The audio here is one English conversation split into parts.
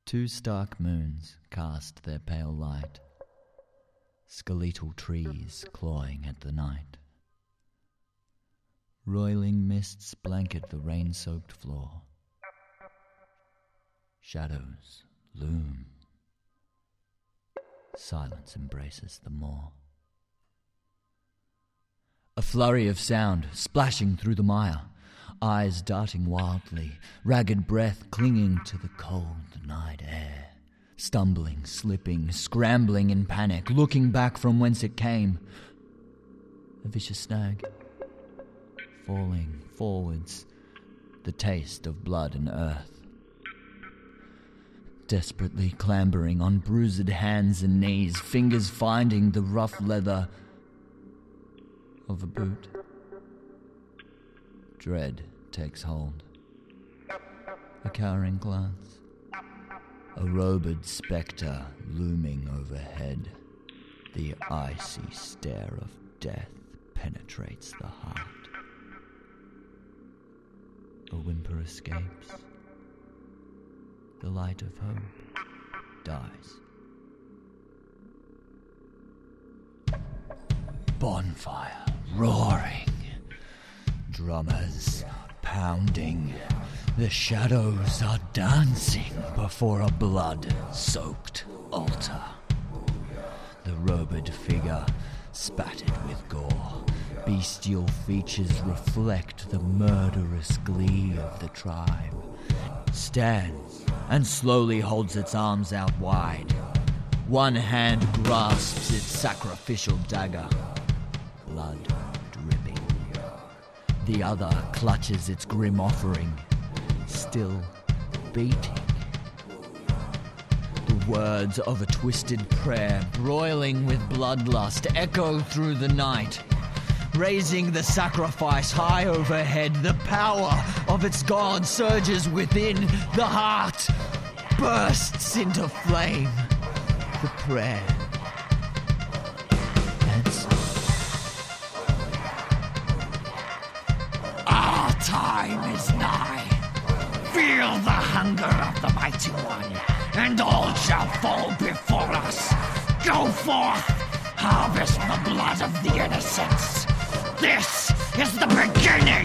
Two stark moons cast their pale light, skeletal trees clawing at the night. Roiling mists blanket the rain-soaked floor. Shadows loom. Silence embraces the moor. A flurry of sound splashing through the mire, eyes darting wildly, ragged breath clinging to the cold night air. Stumbling, slipping, scrambling in panic, looking back from whence it came. A vicious snag. Falling forwards, the taste of blood and earth. Desperately clambering on bruised hands and knees, fingers finding the rough leather of a boot. Dread takes hold. A cowering glance. A robed spectre looming overhead. The icy stare of death penetrates the heart. A whimper escapes. The light of hope dies. Bonfire roaring. Drummers pounding. The shadows are dancing before a blood-soaked altar. The robed figure spattered with gore. Bestial features reflect the murderous glee of the tribe. Stands and slowly holds its arms out wide. One hand grasps its sacrificial dagger. Blood dripping. The other clutches its grim offering, still beating. The words of a twisted prayer, broiling with bloodlust, echo through the night. Raising the sacrifice high overhead, the power of its god surges within. The heart bursts into flame. The prayer answers. Our time is nigh. Feel the hunger of the mighty one, and all shall fall before us. Go forth, harvest the blood of the innocents. This is the beginning!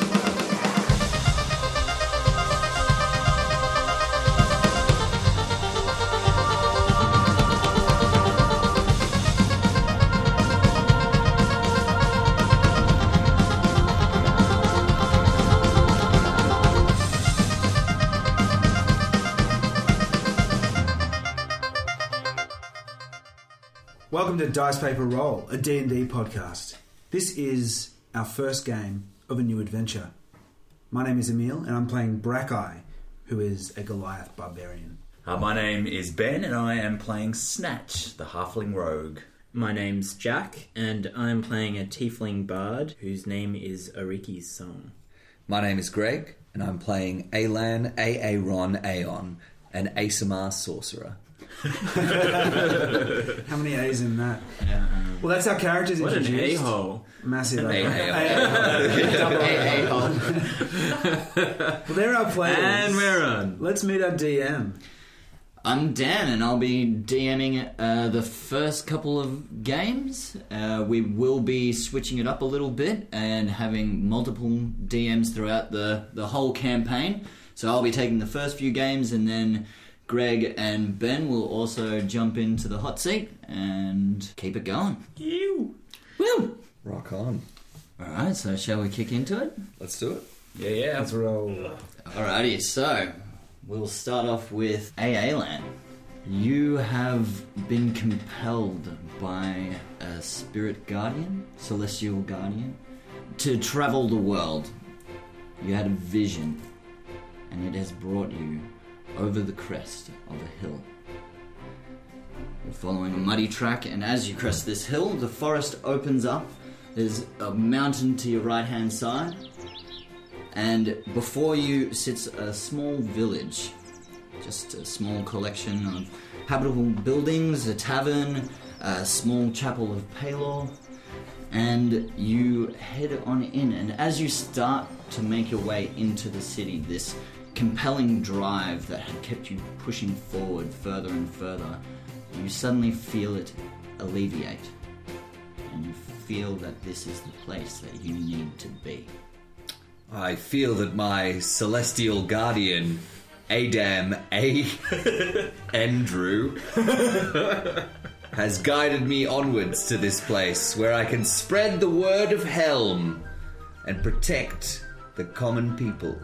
Welcome to Dice Paper Roll, a D&D podcast. This is our first game of a new adventure. My name is Emil, and I'm playing Brackeye, who is a Goliath barbarian. My name is Ben, and I am playing Snatch, the halfling rogue. My name's Jack, and I'm playing a tiefling bard whose name is Ariki's Song. My name is Greg, and I'm playing Alan, Aaron, Aeon, an ASMR sorcerer. How many A's in that? Yeah. Well, that's our characters What introduced. an a-hole. Massive A-hole. Well, there are our players. And we're on. Let's meet our DM. I'm Dan, and I'll be DMing the first couple of games. We will be switching it up a little bit and having multiple DMs throughout the whole campaign. So I'll be taking the first few games, and then Greg and Ben will also jump into the hot seat and keep it going. Woo! Rock on. Alright, so shall we kick into it? Let's do it. Yeah. Let's roll. Alrighty, so we'll start off with Alan. You have been compelled by a spirit guardian, celestial guardian, to travel the world. You had a vision, and it has brought you over the crest of a hill. You're following a muddy track, and as you crest this hill, the forest opens up. There's a mountain to your right-hand side, and before you sits a small village. Just a small collection of habitable buildings, a tavern, a small chapel of Palor, and you head on in. And as you start to make your way into the city, this compelling drive that had kept you pushing forward further and further, you suddenly feel it alleviate. And you feel that this is the place that you need to be. I feel that my celestial guardian, Adam A. Andrew, has guided me onwards to this place where I can spread the word of Helm and protect the common people.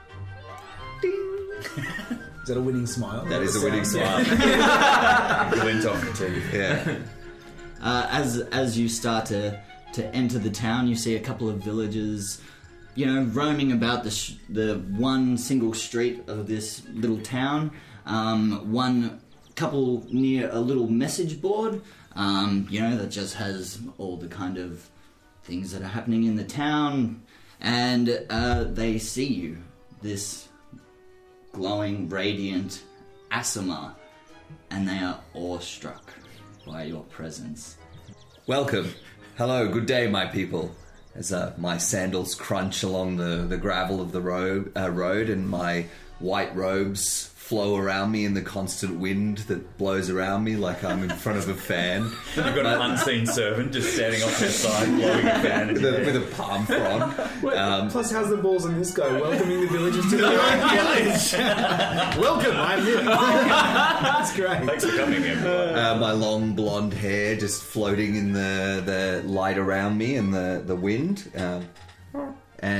Is that a winning smile? That is a winning smile. Glint off the teeth. Yeah. As you start to enter the town, you see a couple of villagers, roaming about the one single street of this little town. One couple near a little message board, that just has all the kind of things that are happening in the town, and they see you, this glowing, radiant Aasimar, and they are awestruck by your presence. Welcome. Hello, good day, my people. As my sandals crunch along the gravel of the road and my white robes flow around me in the constant wind that blows around me like I'm in front of a fan. You've got an unseen servant just standing off their side, blowing a fan in your with a palm frond. Plus, how's the balls on this go? Welcoming the villagers to their own village. Welcome, I'm here. That's great. Thanks for coming, everyone. My long blonde hair just floating in the light around me and the wind. Oh,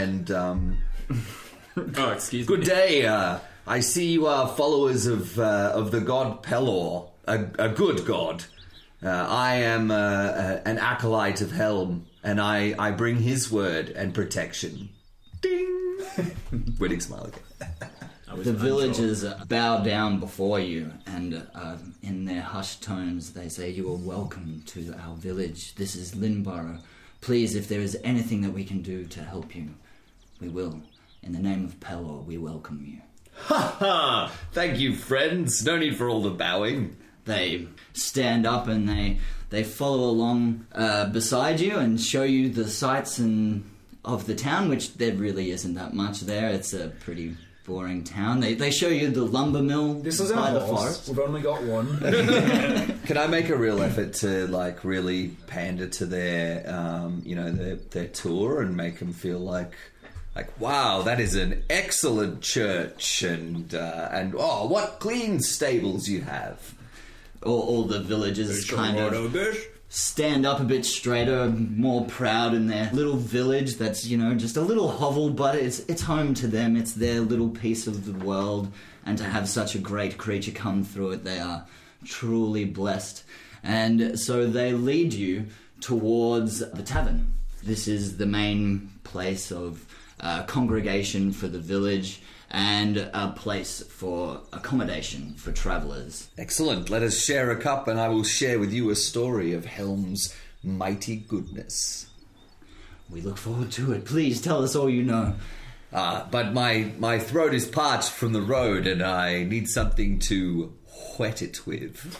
excuse me. Good day. I see you are followers of the god Pelor, a good god. I am an acolyte of Helm, and I bring his word and protection. Ding! Winning smile again. The villagers bow down before you, and in their hushed tones they say, "You are welcome to our village. This is Linborough. Please, if there is anything that we can do to help you, we will. In the name of Pelor, we welcome you." Ha ha! Thank you, friends. No need for all the bowing. They stand up and they follow along beside you and show you the sights of the town, which there really isn't that much there. It's a pretty boring town. They show you the lumber mill. This is by our the horse. forest. We've only got one. Can I make a real effort to really pander to their their tour and make them feel like wow, that is an excellent church, and oh, what clean stables you have. All the villagers kind of stand up a bit straighter, more proud in their little village that's, just a little hovel, but it's home to them. It's their little piece of the world, and to have such a great creature come through it, they are truly blessed. And so they lead you towards the tavern. This is the main place of congregation for the village and a place for accommodation for travellers. Excellent. Let us share a cup, and I will share with you a story of Helm's mighty goodness. We look forward to it. Please tell us all you know. But my throat is parched from the road, and I need something to wet it with.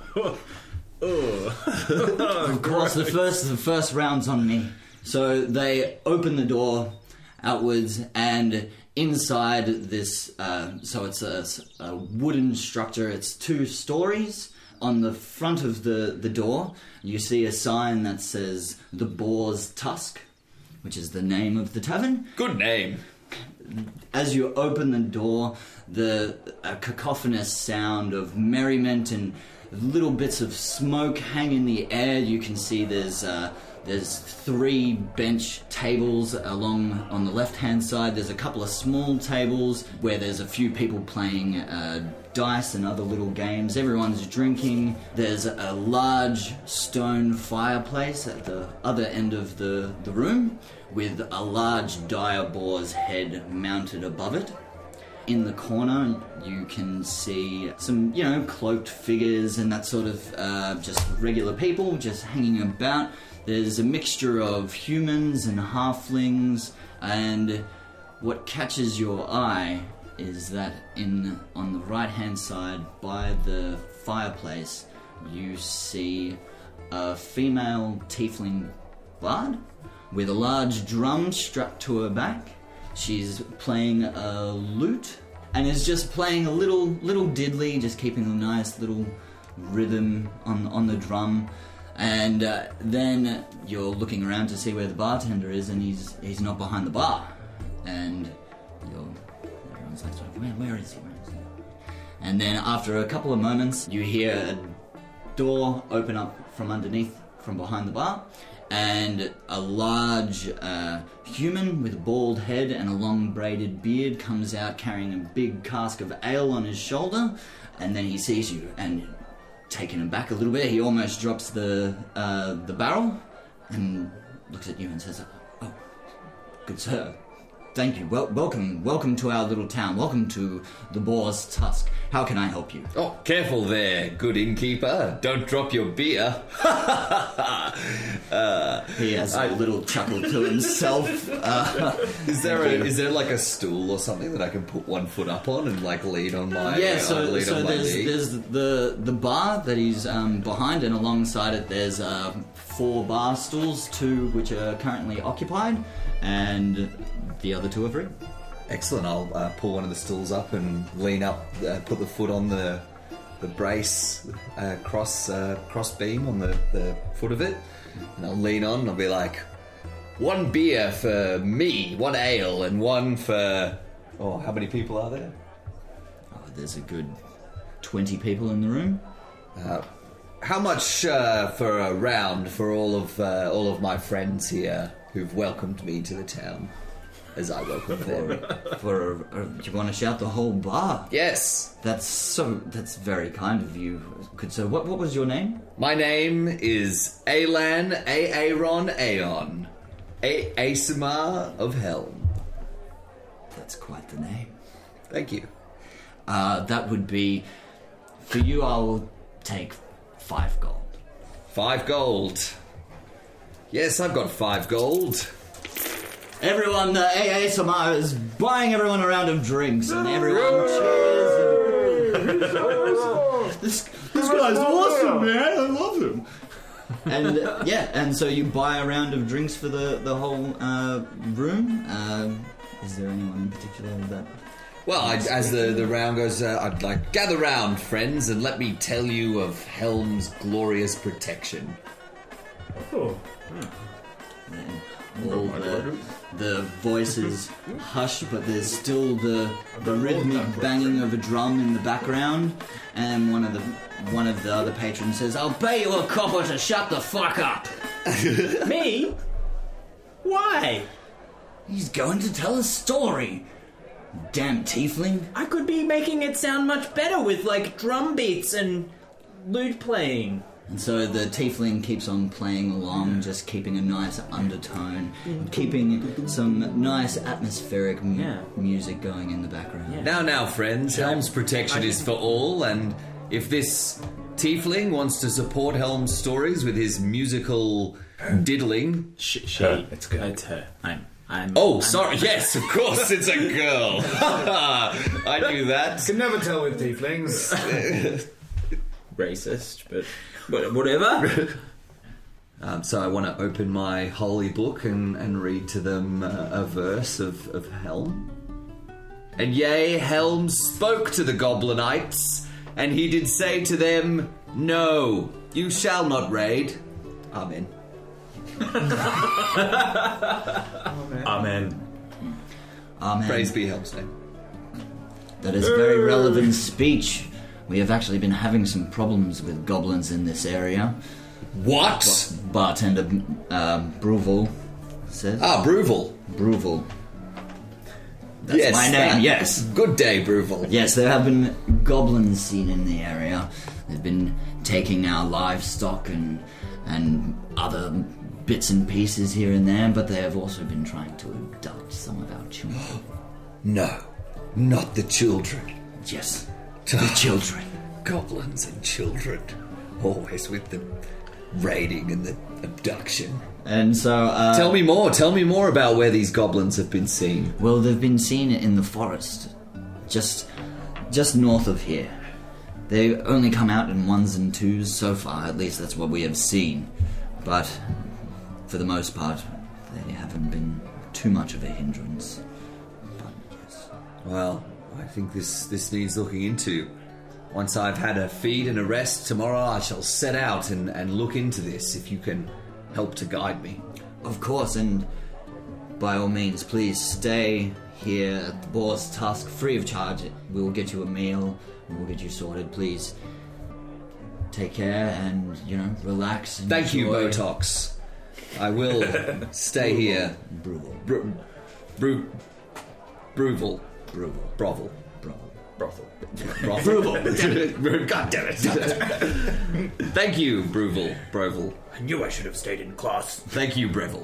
Of course, the first round's on me. So they open the door outwards, and inside this, so it's a wooden structure. It's 2 stories. On the front of the door, you see a sign that says The Boar's Tusk, which is the name of the tavern. Good name. As you open the door, the cacophonous sound of merriment and little bits of smoke hang in the air. You can see there's 3 bench tables along on the left-hand side. There's a couple of small tables where there's a few people playing dice and other little games. Everyone's drinking. There's a large stone fireplace at the other end of the room with a large dire boar's head mounted above it. In the corner, you can see some, cloaked figures and that sort of just regular people just hanging about. There's a mixture of humans and halflings, and what catches your eye is that on the right-hand side by the fireplace, you see a female tiefling bard with a large drum strapped to her back. She's playing a lute, and is just playing a little diddly, just keeping a nice little rhythm on the drum. And then you're looking around to see where the bartender is, and he's not behind the bar. And everyone's like, where is he? And then after a couple of moments, you hear a door open up from behind the bar, and a large human with a bald head and a long braided beard comes out carrying a big cask of ale on his shoulder, and then he sees you, and taken aback a little bit, he almost drops the barrel and looks at you and says, "Oh, good sir. Thank you. Welcome to our little town. Welcome to the Boar's Tusk. How can I help you?" Oh, careful there, good innkeeper. Don't drop your beer. He has a little chuckle to himself. Is there like a stool or something that I can put one foot up on and like lean on my there's the bar that he's behind, and alongside it there's 4 bar stools, 2 which are currently occupied, and the other 2 are free. Excellent. I'll pull one of the stools up and lean up, put the foot on the brace, cross beam on the foot of it, and I'll lean on and I'll be like, 1 beer for me, 1 ale, and 1 for... Oh, how many people are there? Oh, there's a good 20 people in the room. How much for a round for all of my friends here who've welcomed me to the town? As I welcome them. Do you want to shout the whole bar? Yes. That's very kind of you. Good sir. What was your name? My name is Alan Aaron Aeon. Asimar of Helm. That's quite the name. Thank you. That would be... For you, I'll take 5 gold. 5 gold. Yes, I've got 5 gold. Everyone, the AA Samar is buying everyone a round of drinks, and everyone cheers. This guy's awesome, man! I love him. And and so you buy a round of drinks for the whole room. Is there anyone in particular that? Well, as the round goes, I'd like, gather round, friends, and let me tell you of Helm's glorious protection. Oh. All the voices hush, but there's still the rhythmic banging of a drum in the background, and one of the other patrons says, "I'll pay you a copper to shut the fuck up." Me? Why? He's going to tell a story. Damn tiefling. I could be making it sound much better with, like, drum beats and lute playing. And so the tiefling keeps on playing along, just keeping a nice undertone, keeping some nice atmospheric music going in the background. Yeah. Now, friends, Helm's protection is for all, and if this tiefling wants to support Helm's stories with his musical diddling... It's good. It's her. Sorry, yes, of course, it's a girl. I knew that. Can never tell with tieflings. Racist, but whatever. So I want to open my holy book and read to them a verse of Helm. And yea, Helm spoke to the Goblinites, and he did say to them, "No, you shall not raid." Amen. Amen. Amen. Praise be Helm's name. That is a very relevant speech. We have actually been having some problems with goblins in this area. What? Bartender Bruval says. Bruval. Bruval. That's my name, yes. Good day, Bruval. Yes, there have been goblins seen in the area. They've been taking our livestock and other bits and pieces here and there, but they have also been trying to abduct some of our children. No, not the children. Yes, the children. Goblins and children. Always with the raiding and the abduction. And so... Tell me more about where these goblins have been seen. Well, they've been seen in the forest, just north of here. They only come out in 1s and 2s so far, at least that's what we have seen. But, for the most part, they haven't been too much of a hindrance. But, yes. Well, I think this needs looking into. Once I've had a feed and a rest tomorrow, I shall set out and look into this, if you can help to guide me. Of course, and by all means, please stay here at the Boar's Tusk free of charge. We'll get you a meal, and we'll get you sorted. Please take care and, relax and Thank you, enjoy. Botox. I will stay here. Brutal. Bruval. Brutal. Brovel. Brothel. Bruval. God damn it. Thank you, Bruval. Brovel. I knew I should have stayed in class. Thank you, Breville.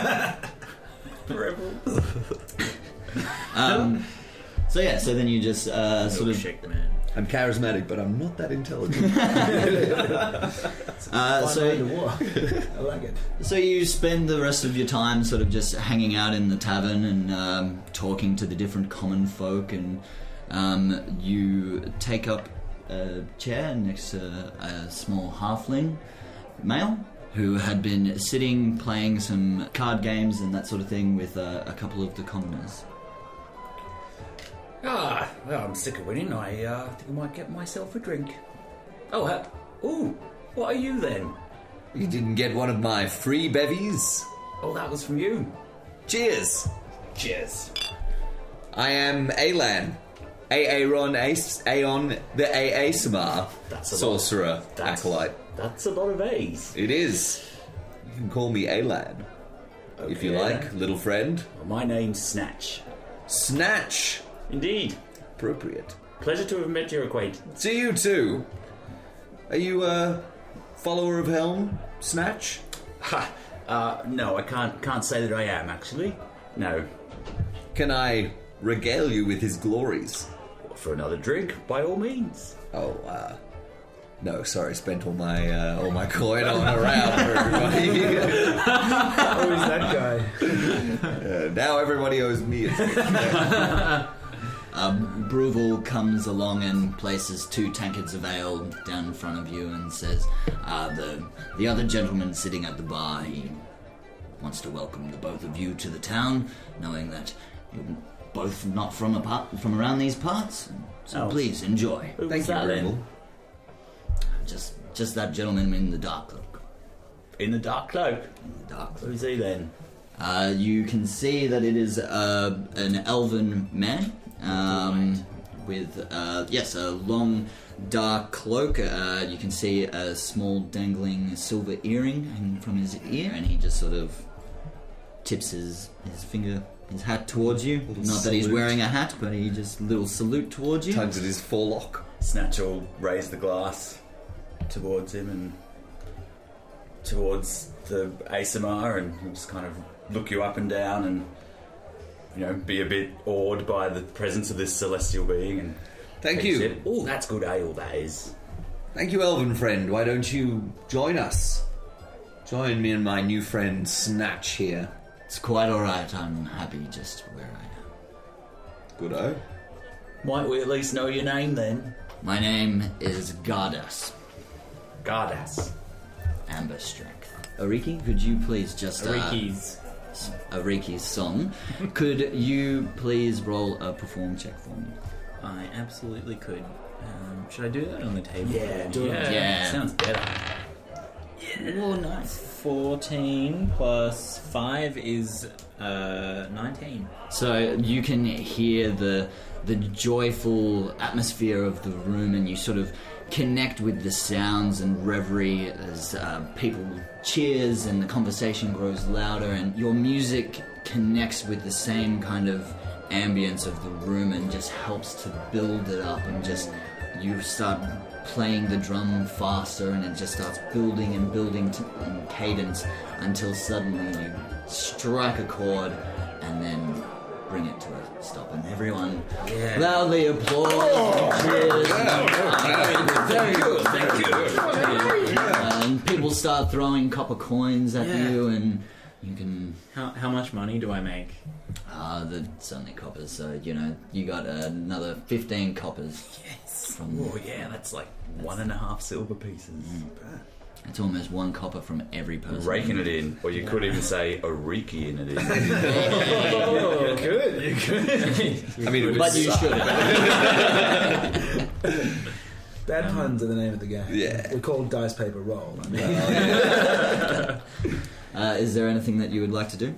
So then you just sort of... Milkshake man. I'm charismatic, but I'm not that intelligent. I like it. So you spend the rest of your time sort of just hanging out in the tavern and talking to the different common folk, and you take up a chair next to a small halfling male who had been sitting playing some card games and that sort of thing with a couple of the commoners. Well, I'm sick of winning. I think I might get myself a drink. Ooh, what are you then? You didn't get one of my free bevies? Oh, that was from you. Cheers. Cheers. I am Alan. Aaron Aeon the Aesamar. That's a lot. Sorcerer. That's- Acolyte. That's a lot of A's. It is. You can call me Alan. If you Okay. like, little friend. Well, my name's Snatch. Snatch. Indeed. Appropriate. Pleasure to have met your acquaintance. To you too. Are you a follower of Helm, Snatch? No, I can't say that I am, actually. No. Can I regale you with his glories? For another drink, by all means. Oh, no, sorry, spent all my coin on a round for everybody. Oh, is that guy? Now everybody owes me a drink. Bruval comes along and places 2 tankards of ale down in front of you and says, the other gentleman sitting at the bar, he wants to welcome the both of you to the town, knowing that you're both not from around these parts. So Oh. please enjoy. Who Thank was you, that then? Bruval. Just that gentleman in the dark cloak. In the dark cloak. In the dark cloak. Who's he then? You can see that it is an elven man with a long dark cloak. You can see a small dangling silver earring hanging from his ear, and he just sort of tips his hat towards you. Not that he's salute. wearing a hat, but he just little salute towards you. Tugs at his forelock. Snatch will raise the glass towards him and towards the ASMR, and he'll just kind of look you up and down and, be a bit awed by the presence of this celestial being. And Thank you. Oh, that's good ale, that is. Thank you, elven friend. Why don't you join us? Join me and my new friend Snatch here. It's quite alright. I'm happy just where I am. Good-o. Might we at least know your name then? My name is Gardas. Gardas. Amber Strength. Ariki, could you please just... Ariki's song. Could you please roll a perform check for me? I absolutely could. Should I do that on the table? Yeah, do it. Yeah. Sounds better. Oh, nice. 14 plus 5 is 19. So you can hear the joyful atmosphere of the room, and you sort of connect with the sounds and reverie as people cheers and the conversation grows louder, and your music connects with the same kind of ambience of the room and just helps to build it up, and just you start playing the drum faster, and it just starts building and building in cadence until suddenly you strike a chord and then bring it to a stop, and everyone loudly applauds. Cheers. Very good. Thank you. And people start throwing copper coins at you, and you can. How much money do I make? That's only coppers, so you got another 15 coppers. Oh, yeah, that's like 1.5 silver pieces. It's almost 1 copper from every person. Raking it in, or you could even say Ariki-ing it in. You could. I mean, it would But you suck. should. Bad puns are the name of the game. Yeah. We're called Dice Paper Roll. I mean, Is there anything that you would like to do?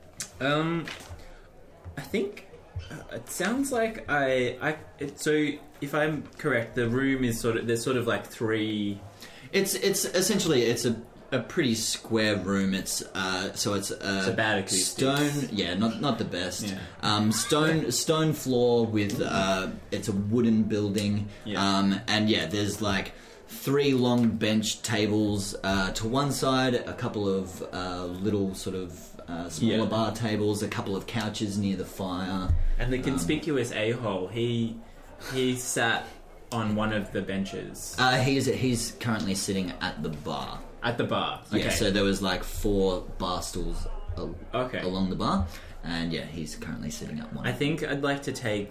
I think it sounds like so if I'm correct, the room is there's sort of like 3. It's essentially it's a pretty square room. It's so it's So bad acoustics. stone. Yeah, not the best. Yeah. Stone floor with it's a wooden building. Yeah. And yeah, there's like 3 long bench tables to one side, a couple of little sort of smaller Yeah. bar tables, a couple of couches near the fire. And the conspicuous a-hole, he sat on one of the benches He's currently sitting at the bar. at the bar. Okay. Yeah, so there was like 4 bar stools Okay. along the bar, and yeah, he's currently sitting at one. I think I'd like to take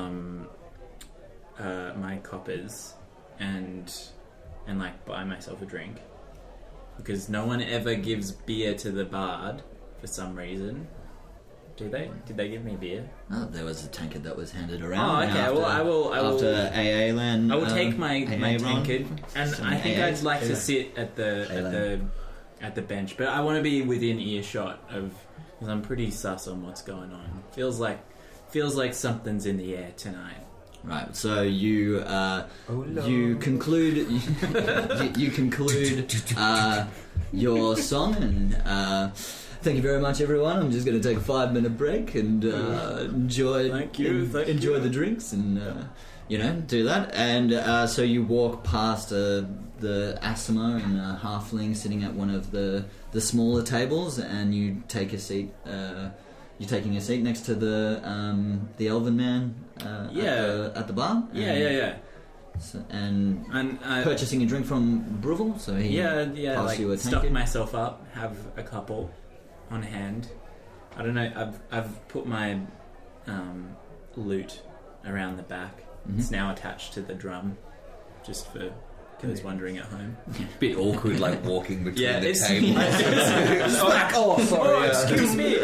my coppers and like buy myself a drink, because no one ever gives beer to the bard for some reason. Do they? Did they give me beer? Oh, there was a tankard that was handed around. Oh, okay. After, Well, I will. After AA land. I will take my AA run. tankard, and Some I think AA. I'd like to sit at the bench, but I want to be within earshot of, because I'm pretty sus on what's going on. Feels like something's in the air tonight. Right. So you conclude you conclude your song, and thank you very much, everyone. I'm just going to take a 5-minute break and enjoy. Thank you. Enjoy the drinks and do that. And so you walk past the Asimo and a halfling sitting at one of the smaller tables, and you take a seat. You're taking a seat next to the elven man at the bar. Yeah. So, and And purchasing a drink from Bruvel, so he yeah, passed you a like stock tankard. myself up, have a couple on hand. I don't know. I've put my lute around the back. Mhm. It's now attached to the drum, just for those wondering at home. Bit awkward, like walking between Yeah, the it's- tables. Oh, sorry. Excuse me.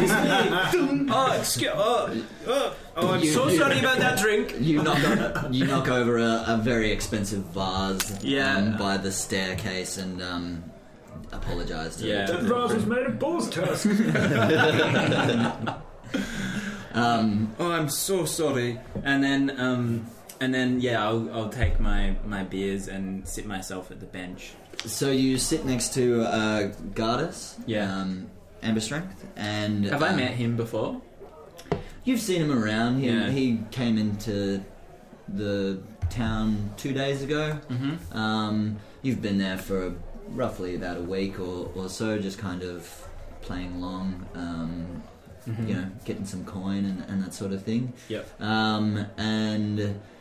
I'm You- so you- sorry about that drink. You knock over a very expensive vase Yeah. by the staircase and apologise to Yeah. to That the- Vase was made of bull's tusk. Oh, I'm so sorry. And then yeah, I'll take my beers and sit myself at the bench. So you sit next to Gardas, Yeah. Amber Strength, and Have I met him before? You've seen him around. Yeah. He came into the town 2 days ago. Mm-hmm. You've been there for roughly about a week or so, just kind of playing along, getting some coin and that sort of thing. Yep. And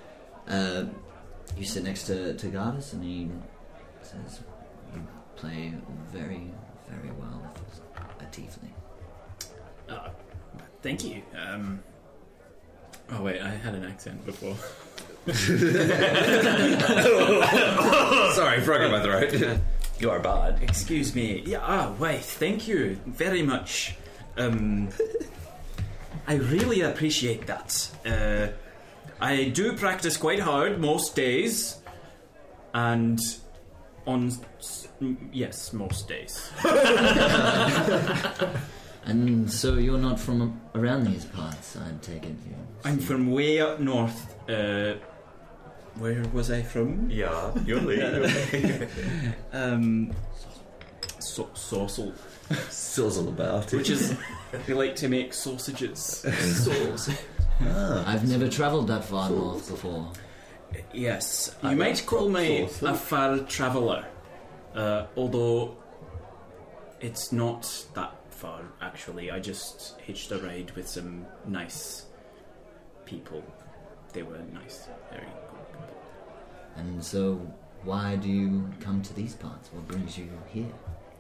you sit next to Gardas, and he says, "You play very, very well for a tiefling." Thank you. Oh wait, I had an accent before. Sorry, frog in my throat. You are a bard. Excuse me. Yeah. Wait. Thank you very much. I really appreciate that. I do practice quite hard most days, and yes, most days. And so you're not from around these parts, I take it. I'm from way up north. Where was I from? Yeah, you're lead. Sorsel, Sizzle about it. which is they like to make sausages. I've never travelled that far north before. Yes, you might call me a far traveller, although it's not that far actually. I just hitched a ride with some nice people. They were nice, very good people. And so, why do you come to these parts? What brings you here?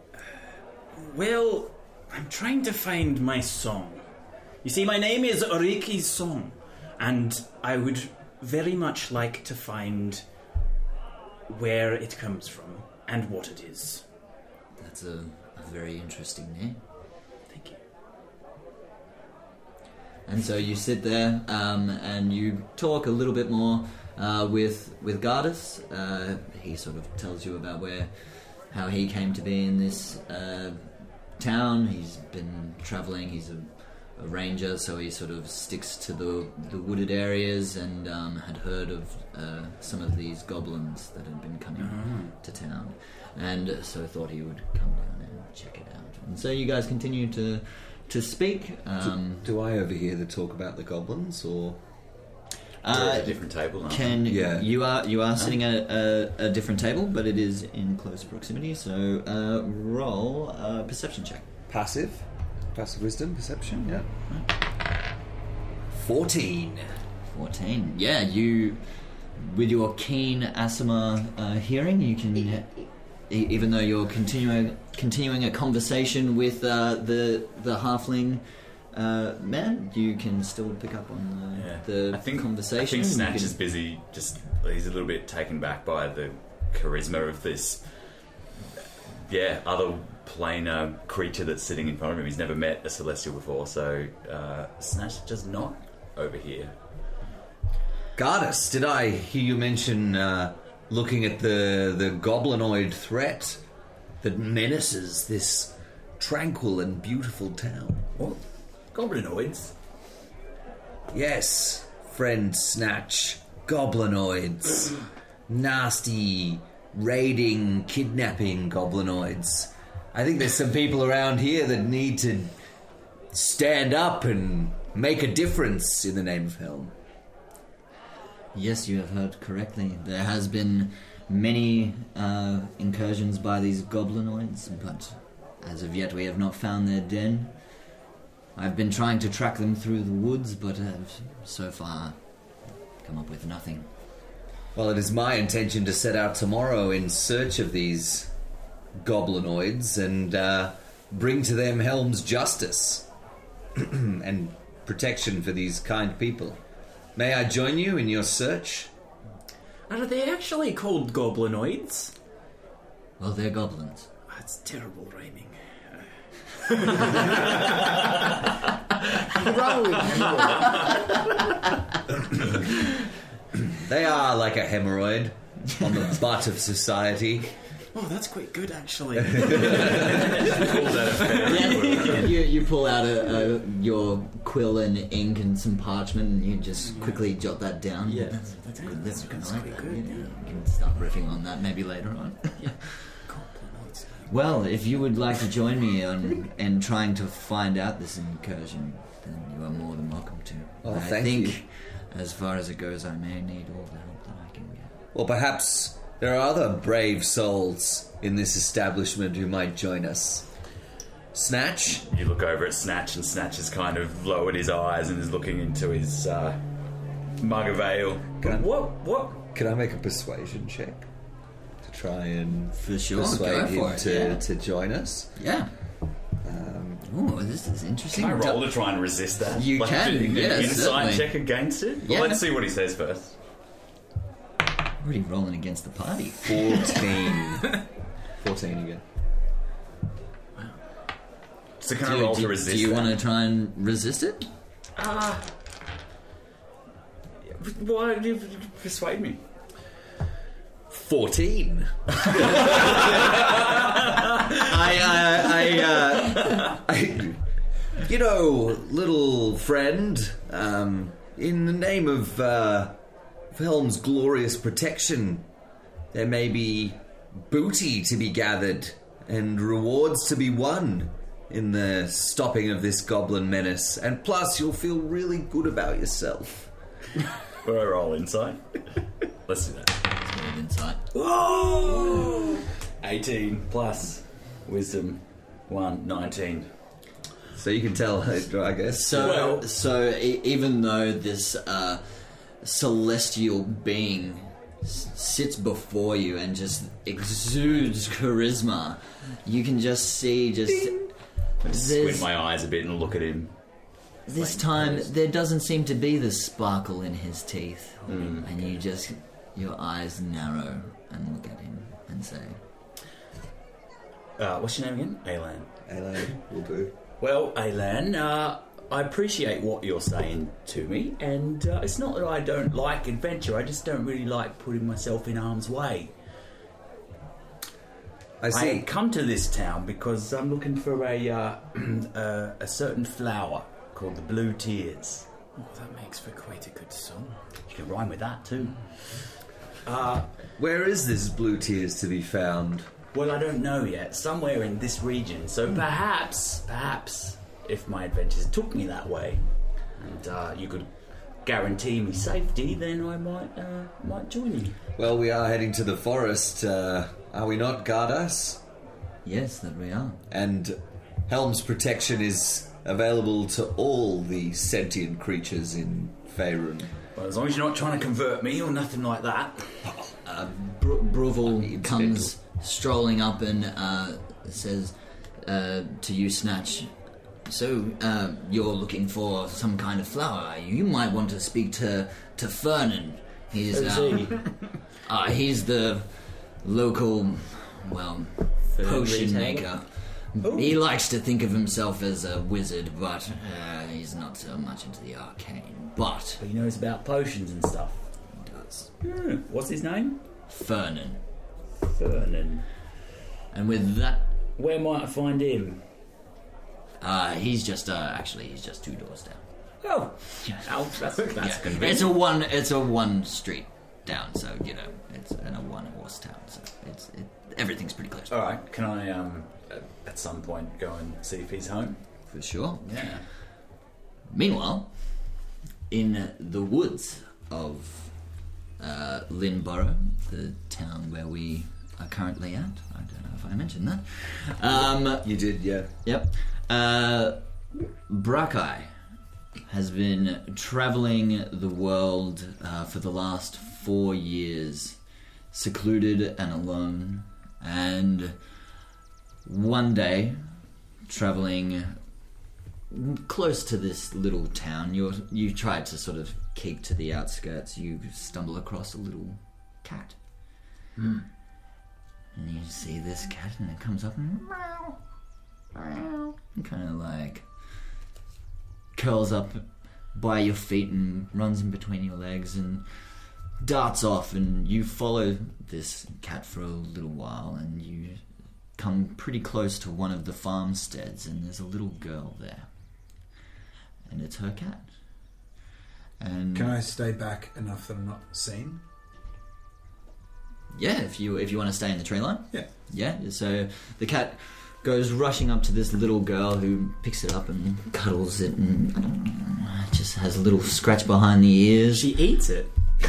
Well, I'm trying to find my song. You see, my name is Oriki's Song, and I would very much like to find where it comes from and what it is. That's a very interesting name. Thank you. And so you sit there and you talk a little bit more with Gardas. He sort of tells you about how he came to be in this town. He's been travelling. He's a ranger, so he sort of sticks to the wooded areas, and had heard of some of these goblins that had been coming to town, and so thought he would come down and check it out. And so you guys continue to speak. Do I overhear the talk about the goblins, or We're at a different table now. You are sitting at a different table, but it is in close proximity. So roll a perception check. passive wisdom, perception? Yeah. 14. 14. Yeah, you, with your keen Asima hearing, you can, even though you're continuing a conversation with the halfling man, you can still pick up on the conversation. I think Snatch is busy. He's a little bit taken back by the charisma of this. Other planar creature that's sitting in front of him. He's never met a celestial before, so Snatch does not overhear. Gardas, did I hear you mention looking at the goblinoid threat that menaces this tranquil and beautiful town? What? Goblinoids? Yes, friend Snatch. Goblinoids. Nasty, raiding, kidnapping goblinoids. I think there's some people around here that need to stand up and make a difference in the name of Helm. Yes, you have heard correctly. There has been many incursions by these goblinoids, but as of yet we have not found their den. I've been trying to track them through the woods, but have so far come up with nothing. Well, it is my intention to set out tomorrow in search of these goblinoids and bring to them Helm's justice and protection for these kind people. May I join you in your search? Are they actually called goblinoids? Well, they're goblins. That's terrible rhyming. They are like a hemorrhoid on the butt of society. Oh, that's quite good, actually. You pull out your quill and ink and some parchment, and you just quickly jot that down. Yeah, that's good. That's quite right. good. You can start riffing on that maybe later on. Goblinoids. Well, if you would like to join me in trying to find out this incursion, then you are more than welcome to. Oh, I thank think, you. as far as it goes, I may need all the help that I can get. Well, perhaps there are other brave souls in this establishment who might join us. Snatch? You look over at Snatch, and Snatch has kind of lowered his eyes and is looking into his mug of ale. What? Can I make a persuasion check to try and For sure, persuade go him for it, to join us? Yeah. Oh, this is interesting. Can I roll to try and resist that? You can, an yeah, insight certainly. check against it? Yeah. Well, let's see what he says first. Already rolling against the party. 14. 14 again. So can I roll to resist Do you that? want to try and resist it? Why did you persuade me? 14. You know, little friend, in the name of Helm's glorious protection, there may be booty to be gathered and rewards to be won in the stopping of this goblin menace. And plus, you'll feel really good about yourself. Will I roll insight? Let's do that. Good insight. Whoa! 18 plus wisdom 1, 19. So you can tell, I guess. So even though this celestial being sits before you and just exudes charisma, you can just see I squint my eyes a bit and look at him. this time there doesn't seem to be the sparkle in his teeth, and your eyes narrow and look at him and say, What's your name again? Alan. Alan will do. Well, Alan, I appreciate what you're saying to me, and it's not that I don't like adventure, I just don't really like putting myself in harm's way. I see. I come to this town because I'm looking for a certain flower called the Blue Tears. Oh, that makes for quite a good song. You can rhyme with that too. Where is this Blue Tears to be found? Well, I don't know yet. Somewhere in this region. So perhaps, if my adventures took me that way, and you could guarantee me safety, then I might join you. Well, we are heading to the forest, are we not, Gardas? Yes, that we are. And Helm's protection is available to all the sentient creatures in Faerun. Well, as long as you're not trying to convert me or nothing like that. Bruval comes strolling up and says to you, Snatch, so you're looking for some kind of flower, are you? You might want to speak to Fernan. He's he's the local, potion maker. Ooh. He likes to think of himself as a wizard, but he's not so much into the arcane. But He knows about potions and stuff. he does. What's his name? Fernan. Fernan. And with that, Where might I find him? he's just 2 doors down. Oh, that's convenient. It's a one street down, so it's in a one horse town, so everything's pretty close. All right, can I at some point go and see if he's home? For sure. Yeah. Meanwhile, in the woods of Linborough, the town where we are currently at, I don't know if I mentioned that. You did, yeah. Yep. Brackeye has been travelling the world for the last 4 years, secluded and alone, and one day, travelling close to this little town, you try to sort of keep to the outskirts, you stumble across a little cat. And you see this cat, and it comes up and meow, meow, and kind of like curls up by your feet and runs in between your legs and darts off, and you follow this cat for a little while, and you come pretty close to one of the farmsteads, and there's a little girl there, and it's her cat. And Can I stay back enough that I'm not seen? yeah, if you want to stay in the tree line. Yeah. So the cat goes rushing up to this little girl, who picks it up and cuddles it, and just has a little scratch behind the ears. She eats it.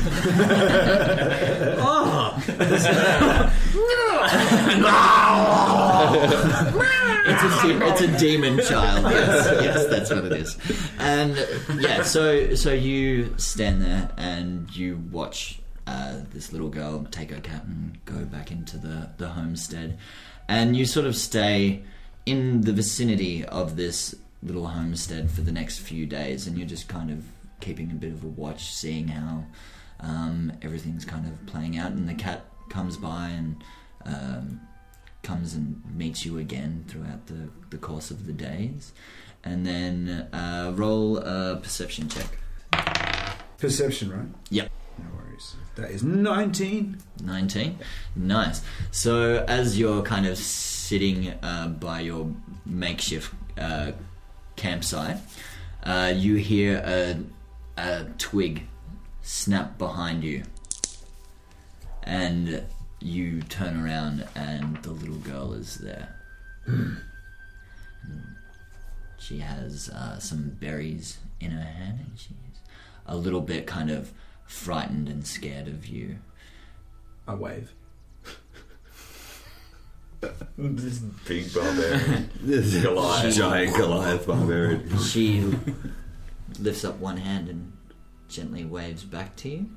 It's a demon child. Yes, that's what it is. And yeah, so you stand there and you watch this little girl take her cat and go back into the homestead, and you sort of stay in the vicinity of this little homestead for the next few days, and you're just kind of keeping a bit of a watch, seeing how everything's kind of playing out, and the cat comes by and comes and meets you again throughout the course of the days. And then roll a perception check. Perception, right? Yep. No worries. That is 19. 19. Nice. So as you're kind of sitting by your makeshift campsite, you hear a twig snap behind you, and you turn around and the little girl is there. She has some berries in her hand, and she's a little bit kind of frightened and scared of you. I wave. This big barbarian. Goliath. Giant Goliath barbarian. She lifts up one hand and gently waves back to you,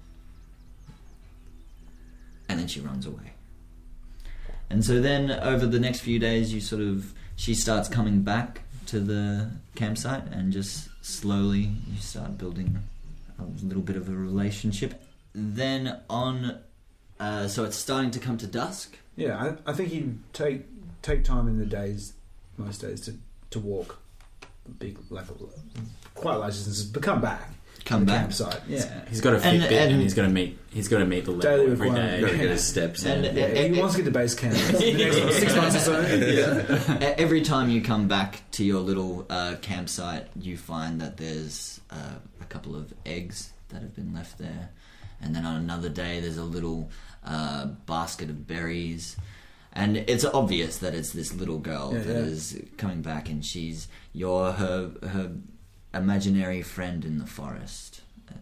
and then she runs away. And so then over the next few days, she starts coming back to the campsite, and just slowly you start building a little bit of a relationship. Then so it's starting to come to dusk. Yeah, I think you take take time in the days, most days, to walk big, like quite large distances, but come back. Come to the back. campsite. Yeah. He's got a Fitbit and he's got to meet the level Daily every requirement. day. Gotta get his steps in. He wants to get to base camp in the next 6 months or so. Yeah. Every time you come back to your little campsite, you find that there's a couple of eggs that have been left there, and then on another day there's a little basket of berries, and it's obvious that it's this little girl that is coming back, and you're her imaginary friend in the forest.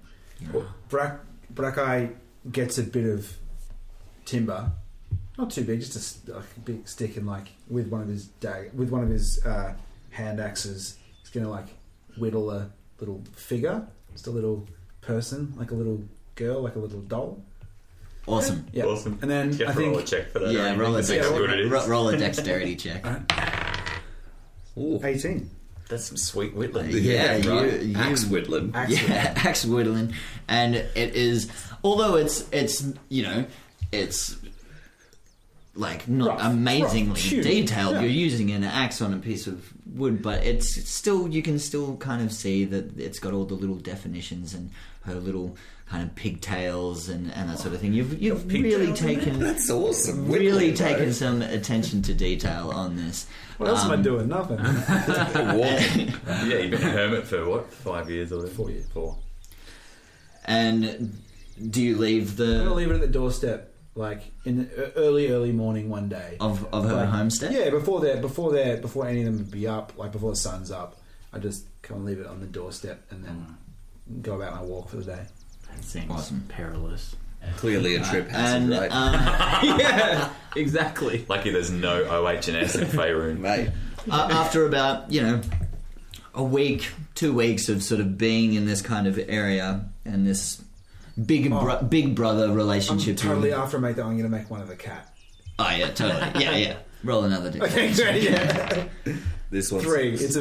Brackeye gets a bit of timber, not too big, just a big stick, and like with one of his hand axes, he's gonna like whittle a little figure, just a little person, like a little girl, like a little doll. Awesome. Yeah. Awesome. And then You have I to roll a think check for that. Yeah, roll a, That's how good it is. roll a dexterity check. Ooh. 18. That's some sweet whittling. Yeah, right. you- Axe whittling. Yeah, axe whittling, and it is. Although it's it's like not Rough, amazingly huge, detailed. yeah. You're using an axe on a piece of wood, but it's still, you can still kind of see that it's got all the little definitions and her little kind of pigtails and that sort of thing. You've really taken That's awesome. really Whittling, taken though. some attention to detail on this. What else am I doing? Nothing. Walking. Yeah, you've been a hermit for what, 5 years or 4 years. 4. And do you leave I'm gonna the leave it at the doorstep, like in the early morning one day. of her Like, homestead? Yeah, before any of them would be up, like before the sun's up, I just come and leave it on the doorstep and then go about my walk for the day. That seems Awesome. perilous. Clearly a trip hazard, And right? Yeah, exactly. Lucky there's no OH&S in Faerun. Mate. After about a week, 2 weeks of sort of being in this kind of area and this big brother I'm relationship. totally after I make that. I'm going to make one of a cat. Oh yeah, totally. Yeah. Roll another d. Okay, great. Yeah. This one's 3. It's a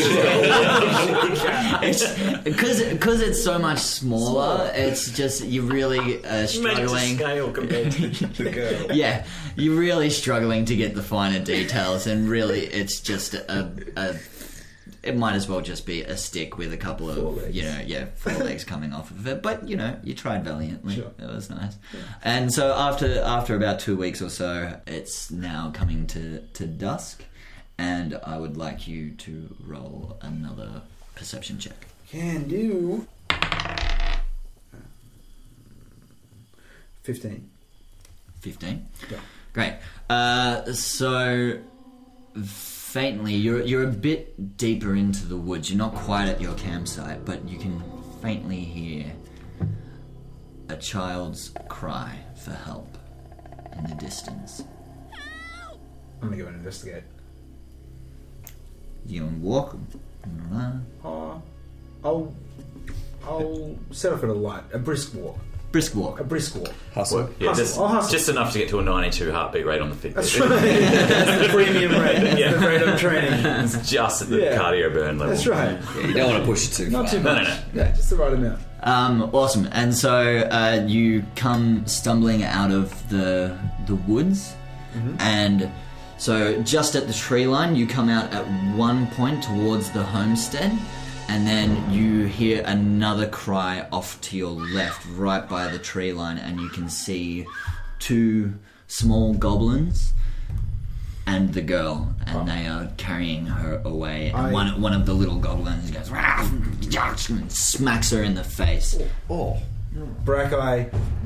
Because it's so much smaller. It's just you're really struggling. scale compared to the girl. Yeah, you're really struggling to get the finer details, and really, it's just a. It might as well just be a stick with a couple of, 4 legs. 4 legs coming off of it. But you tried valiantly. Sure. It was nice. Yeah. And so after about 2 weeks or so, it's now coming to dusk, and I would like you to roll another perception check. Can do. 15. 15. Yeah. Great. So faintly, you're a bit deeper into the woods. You're not quite at your campsite, but you can faintly hear a child's cry for help in the distance. I'm going to go and investigate. You can walk, run, I'll set off at a brisk walk. brisk walk. A brisk walk. Hustle. Yeah, Hustle. I'll hustle. just enough to get to a 92 heartbeat rate on the Fitbit. That's right. That's the premium rate. That's Yeah. the rate I'm training. It's just at the Yeah. cardio burn level. That's right. Yeah, you don't want to push it too Not far. too No, much. no. Yeah, just the right amount. Awesome. And so you come stumbling out of the woods, and so just at the tree line, you come out at one point towards the homestead, and then you hear another cry off to your left, right by the tree line, and you can see 2 small goblins and the girl, and they are carrying her away. And one of the little goblins goes and smacks her in the face. Brackeye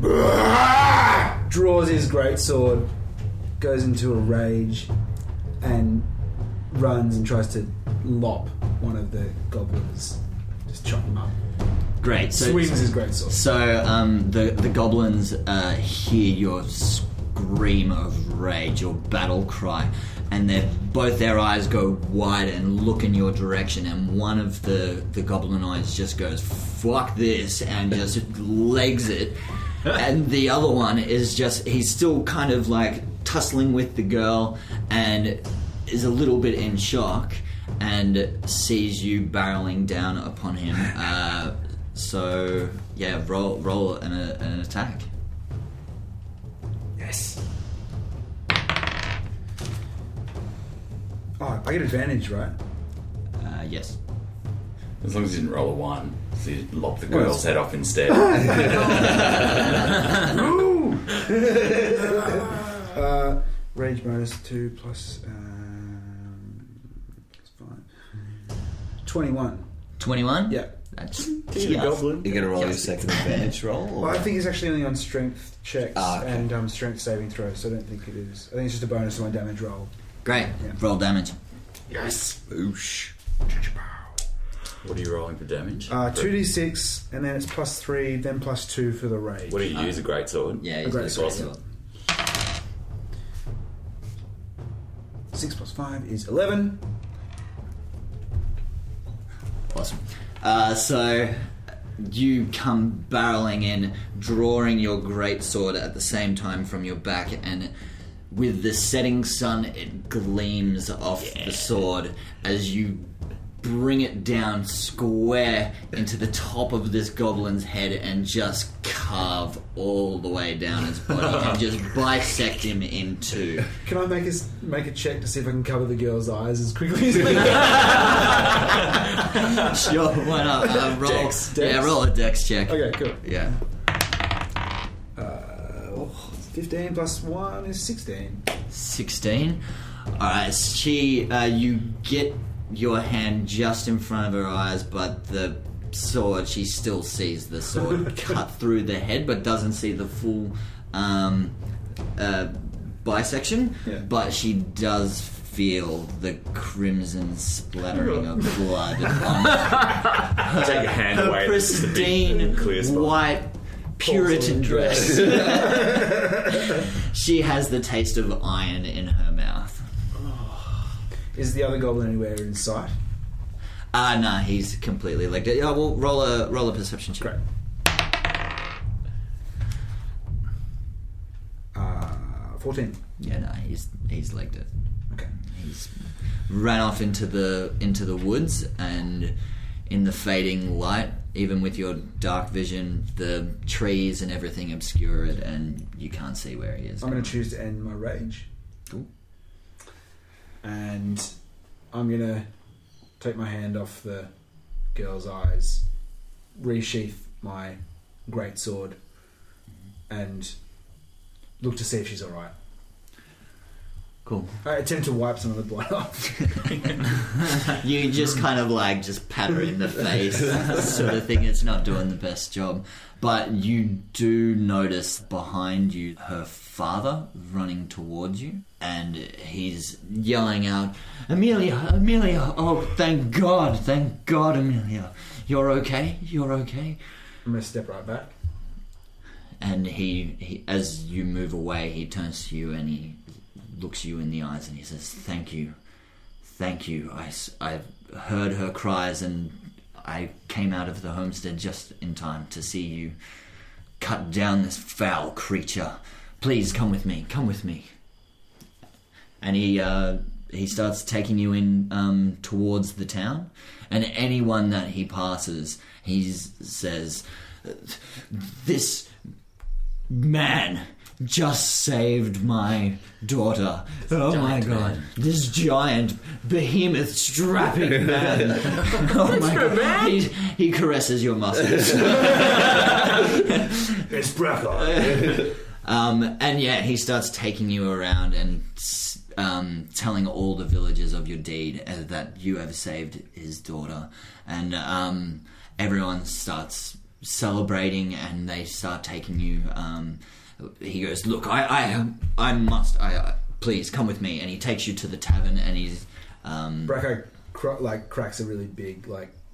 draws his greatsword, goes into a rage, and runs and tries to lop one of the goblins. Just chop him up. Great. So, Swings his greatsword. So the goblins hear your scream of rage, your battle cry, and both their eyes go wide and look in your direction, and one of the goblinoids just goes, "Fuck this," and just legs it. And the other one is he's still kind of like tussling with the girl and is a little bit in shock and sees you barreling down upon him. So yeah, roll an attack. Yes. Oh, I get advantage, right? Yes. As long as you didn't roll a 1, so you lop the Well, girl's head off instead. Rage bonus 2 plus 5. 21. 21? Yeah. That's He's a just- goblin. You're gonna roll your Just- second advantage roll? Well, I think it's actually only on strength checks Okay. and strength saving throws, so I don't think it is. I think it's just a bonus to my damage roll. Great. Yeah. Roll damage. Yes. Boosh. What are you rolling for damage? 2d6, and then it's plus 3, then plus 2 for the rage. What do you use? A great sword? Yeah, A he's great got sword. sword. 6 plus 5 is 11. Awesome. So you come barreling in, drawing your great sword at the same time from your back, and with the setting sun, it gleams off the sword as you bring it down square into the top of this goblin's head and just carve all the way down his body and just bisect him in two. Can I make a check to see if I can cover the girl's eyes as quickly as I can? Sure, why not? Roll, Dex. Yeah, roll a dex check. Okay, cool. Yeah. 15 plus 1 is 16. 16. Alright, you get your hand just in front of her eyes, but the sword, she still sees the sword cut through the head, but doesn't see the full bisection. Yeah. But she does feel the crimson splattering of blood on Take your hand her away. This is the big pristine clear spot. white Puritan dress. She has the taste of iron in her mouth. Is the other goblin anywhere in sight? Nah, he's completely legged it. Yeah, well, roll a perception check. Great. 14. Yeah, no, he's legged it. Okay. He's ran off into the woods, and in the fading light, even with your dark vision, the trees and everything obscure it, and you can't see where he is. I'm going to choose to end my rage. Cool. And I'm going to take my hand off the girl's eyes, resheath my great sword, and look to see if she's alright. Cool. I attempt to wipe some of the blood off. You just kind of just pat her in the face, sort of thing. It's not doing the best job. But you do notice behind you her father running towards you, and he's yelling out, Amelia, Amelia, oh, thank God, Amelia. You're okay? You're okay? I'm going to step right back. And he, as you move away, he turns to you and he looks you in the eyes and he says, thank you. I heard her cries and I came out of the homestead just in time to see you cut down this foul creature. Please come with me. And he starts taking you in towards the town, and anyone that he passes, he says, this man just saved my daughter. Oh my God. This giant, behemoth, strapping man. Oh my God. He caresses your muscles. It's Brackeye. And yeah, he starts taking you around and telling all the villagers of your deed that you have saved his daughter. And everyone starts celebrating and they start taking you. He goes, look, I must, please come with me. And he takes you to the tavern and he's... Brackeye cracks a really big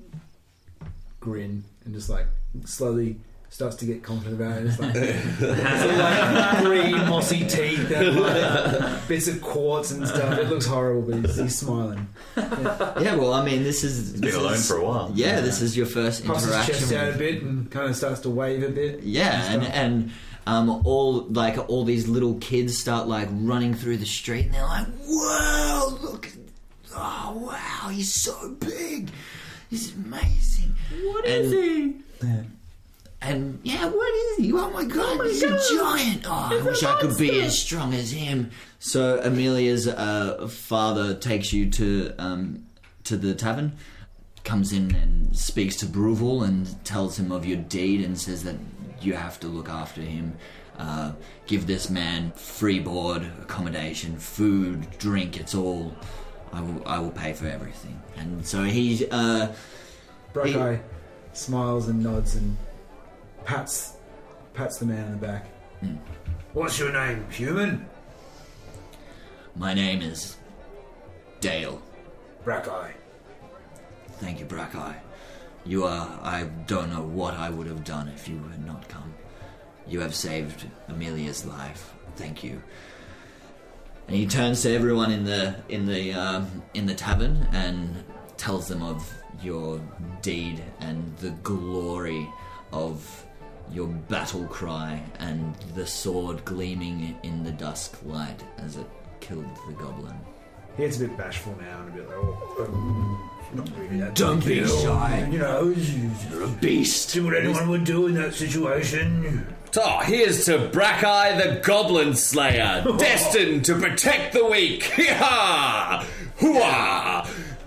grin and just slowly starts to get confident about it. It's has green mossy teeth and bits of quartz and stuff. It looks horrible, but he's smiling. Yeah, well, I mean, this is... He's been alone for a while. Yeah, this is your first Puffs his interaction. chest out a bit and kind of starts to wave a bit. Yeah, and all these little kids start running through the street, and they're like, "Whoa! Look! Oh wow! He's so big! He's amazing!" What is he? And yeah, what is he? Oh my god, he's a giant. Oh, I wish I could be as strong as him. So Amelia's father takes you to the tavern, comes in and speaks to Bruval and tells him of your deed and says that you have to look after him. Give this man free board, accommodation, food, drink. It's all. I will pay for everything. And so he. Brackeye smiles and nods and pats the man in the back. What's your name, human? My name is Dale. Brackeye. Thank you, Brackeye. You are... I don't know what I would have done if you had not come. You have saved Amelia's life. Thank you. And he turns to everyone in the tavern and tells them of your deed and the glory of your battle cry and the sword gleaming in the dusk light as it killed the goblin. He gets a bit bashful now and a bit like, not really that Don't big be deal. shy. You know, You're a beast. see what anyone would do in that situation. So, here's to Brackeye the Goblin Slayer, destined to protect the weak. Hee-ha! Hooah!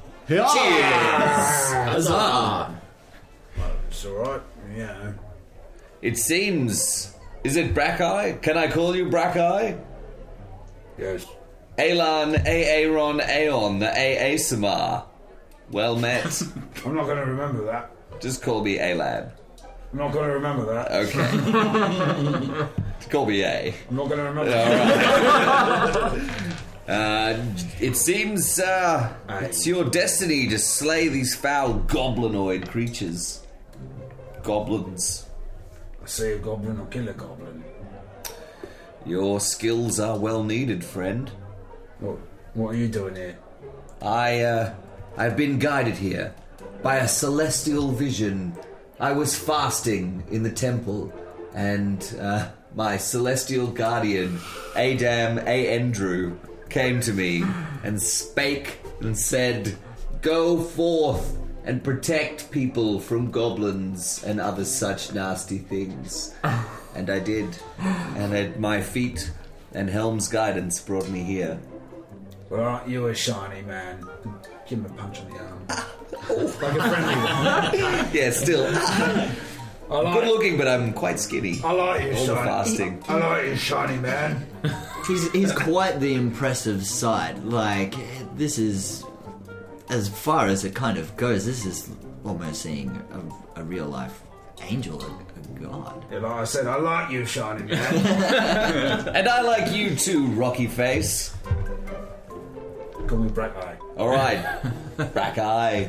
Cheers! Huzzah! It's alright, you know. It seems... Is it Brackeye? Can I call you Brackeye? Yes. Aelan, Aaron, Aeon, the Aesamar. Well met. I'm not going to remember that. Just call me Aelan. I'm not going to remember that. Okay. Call me A. I'm not going to remember that. It seems it's your destiny to slay these foul goblinoid creatures. Goblins. I see a goblin, I'll kill a goblin. Your skills are well needed, friend. What are you doing here? I've been guided here by a celestial vision. I was fasting in the temple, and my celestial guardian, Adam Andrew, came to me and spake and said, "Go forth and protect people from goblins and other such nasty things." And I did. And at my feet and Helm's guidance brought me here. Well, aren't you a shiny man? Give him a punch on the arm. Like a friendly one. Yeah, still. I like, Good looking, but I'm quite skinny. I like you, All the shiny. fasting. I like you, shiny man. He's quite the impressive side. Like, this is... As far as it kind of goes, this is almost seeing a real life angel, a god. Yeah, like I said, I like you, shiny man. And I like you too, Rocky Face. Call me Brackeye. Alright, Brackeye.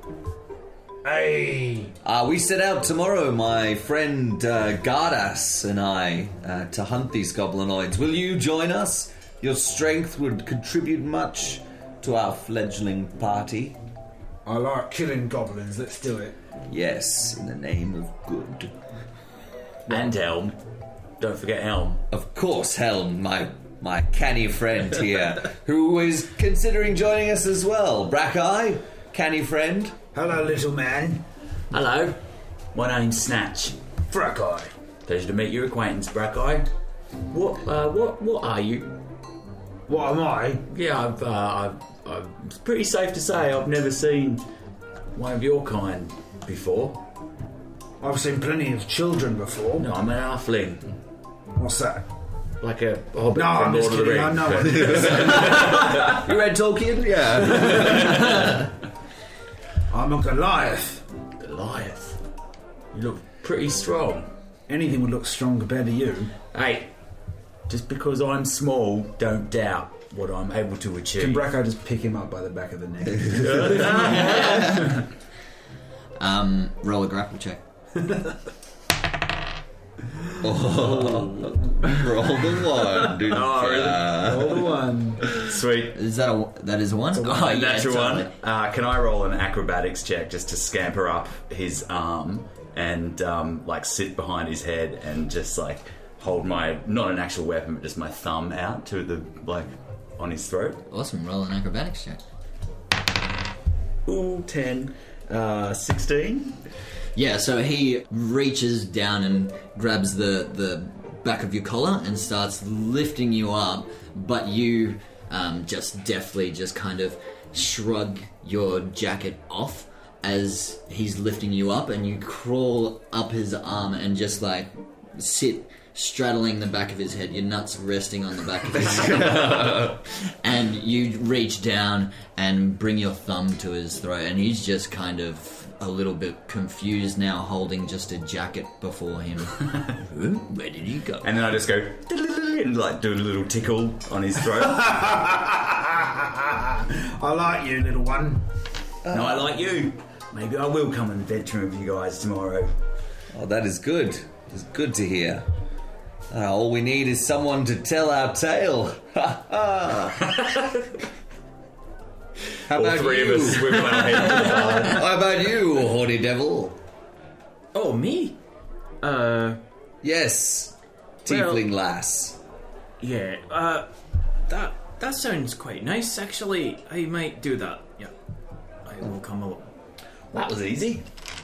Hey! We set out tomorrow, my friend Gardas and I, to hunt these goblinoids. Will you join us? Your strength would contribute much to our fledgling party. I like killing goblins, let's do it. Yes, in the name of good. And Helm. Don't forget Helm. Of course, Helm, my canny friend here, who is considering joining us as well. Brackeye, canny friend. Hello, little man. Hello. My name's Snatch. Brackeye. Pleasure to meet your acquaintance, Brackeye. What are you? What am I? Yeah, it's pretty safe to say I've never seen one of your kind before. I've seen plenty of children before. No, I'm an halfling. What's that? Like a hobbit No, from I'm just Lord of the kidding. I Rings. know what it is. You read Tolkien? Yeah. I'm a Goliath. Goliath. You look pretty strong. Anything would look strong compared to you. Hey, just because I'm small, don't doubt what I'm able to achieve. Can Brackeye just pick him up by the back of the neck? Roll a grapple check. Roll the one, dude. Oh, really? Roll the one. Sweet. Is that a one? Oh, yeah, natural totally. one. Can I roll an acrobatics check just to scamper up his arm and like sit behind his head and just like hold my, not an actual weapon, but just my thumb out to the, like, on his throat? Awesome. Roll an acrobatics check. Ooh, 10. 16. Yeah, so he reaches down and grabs the back of your collar and starts lifting you up, but you just deftly just kind of shrug your jacket off as he's lifting you up, and you crawl up his arm and just like sit straddling the back of his head, your nuts resting on the back of his head. And you reach down and bring your thumb to his throat, and he's just kind of a little bit confused now, holding just a jacket before him. Where did he go? And then I just go and like do a little tickle on his throat. I like you, little one. No, I like you. Maybe I will come and venture with you guys tomorrow. Oh, that is good. It's good to hear. All we need is someone to tell our tale. How All about three you? of us swivel our heads to the bar. How about you, horny devil? Oh, me? Yes, tiefling lass. Yeah, that sounds quite nice, actually. I might do that. Yeah, I will come along. That was easy.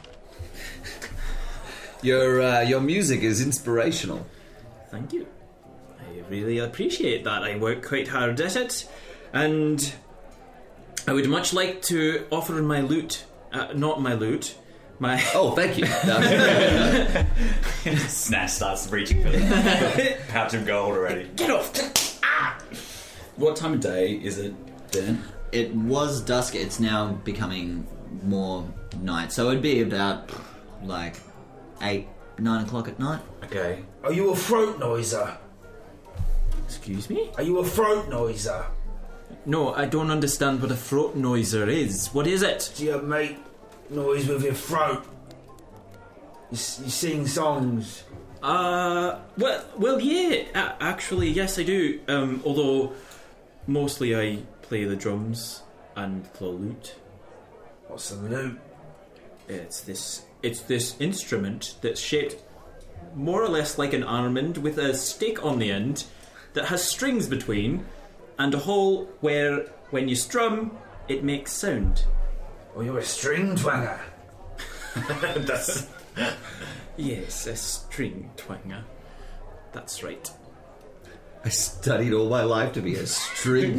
Your music is inspirational. Thank you. I really appreciate that. I work quite hard at it, and I would much like to offer my loot. Not my loot. My Oh, thank you. Snatch starts reaching for the pouch of gold already. Get off! What time of day is it, Dan? It was dusk, it's now becoming more night, so it'd be about like 8, 9 o'clock at night. Okay. Are you a throat noiser? Excuse me? Are you a throat noiser? No, I don't understand what a throat noiser is. What is it? Do you make noise with your throat? You sing songs. Well, yeah. Actually, yes, I do. Although mostly I play the drums and the lute. What's the lute? It's this instrument that's shaped more or less like an almond with a stick on the end that has strings between and a hole where, when you strum, it makes sound. Oh, you're a string twanger. That's... Yes, a string twanger. That's right. I studied all my life to be a string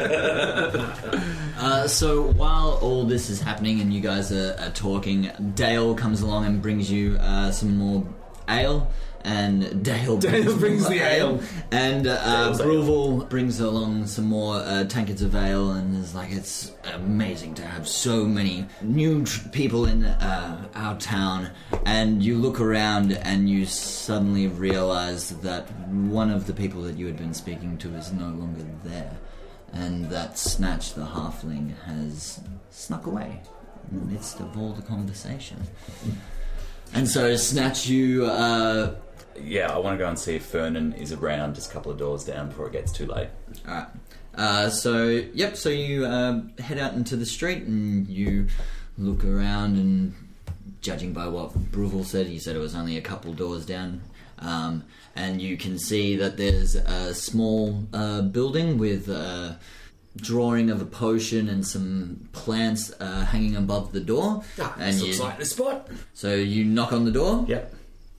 twanger. So while all this is happening and you guys are talking, Dale comes along and brings you some more ale. And Dale brings the ale. And Bruval brings along some more tankards of ale, and is like, it's amazing to have so many new people in our town. And you look around and you suddenly realize that one of the people that you had been speaking to is no longer there, and that Snatch the halfling has snuck away in the midst of all the conversation. And so Snatch, you Yeah, I want to go and see if Fernan is around just a couple of doors down before it gets too late. Alright. So you head out into the street and you look around, and judging by what Bruval said, he said it was only a couple doors down, and you can see that there's a small building with a drawing of a potion and some plants hanging above the door. And This looks like the spot. So you knock on the door. Yep.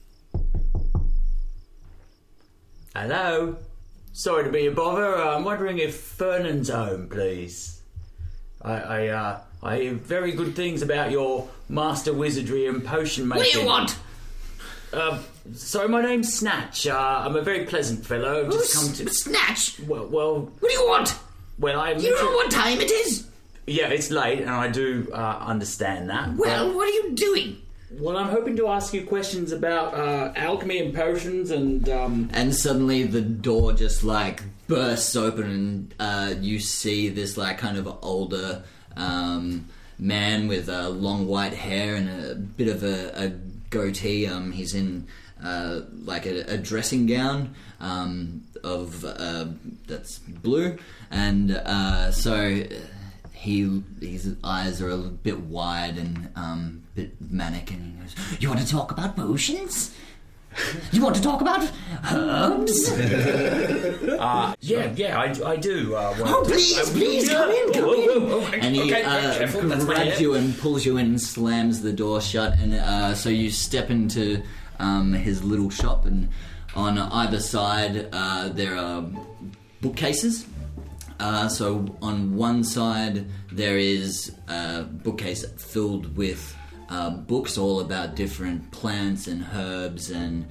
Hello. Sorry to be a bother. I'm wondering if Fernan's home, please. I hear very good things about your master wizardry and potion making. What do you want? Sorry, my name's Snatch. I'm a very pleasant fellow. Just come to Snatch? well. What do you want? Well, I'm. You know what time it is? Yeah, it's late, and I do understand that. Well, what are you doing? Well, I'm hoping to ask you questions about alchemy and potions and... And suddenly the door just like bursts open, and you see this like kind of older man with long white hair and a bit of a goatee. He's in like a dressing gown of that's blue, and so his eyes are a little bit wide and a bit manic, and he goes, "You want to talk about potions? You want to talk about herbs?" I do. Please, come in. And he careful, that's my grabs head. you and pulls you in and slams the door shut. And so you step into his little shop, and on either side there are bookcases. So on one side there is a bookcase filled with books all about different plants and herbs and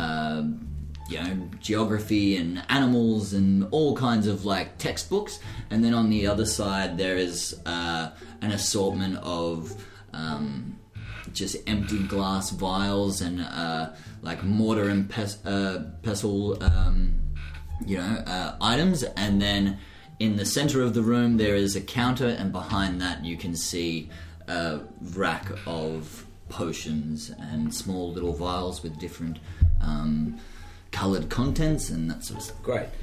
geography and animals and all kinds of like textbooks. And then on the other side there is an assortment of just empty glass vials and like mortar and pestle items. And then in the center of the room there is a counter, and behind that you can see a rack of potions and small little vials with different coloured contents and that sort of stuff. Great.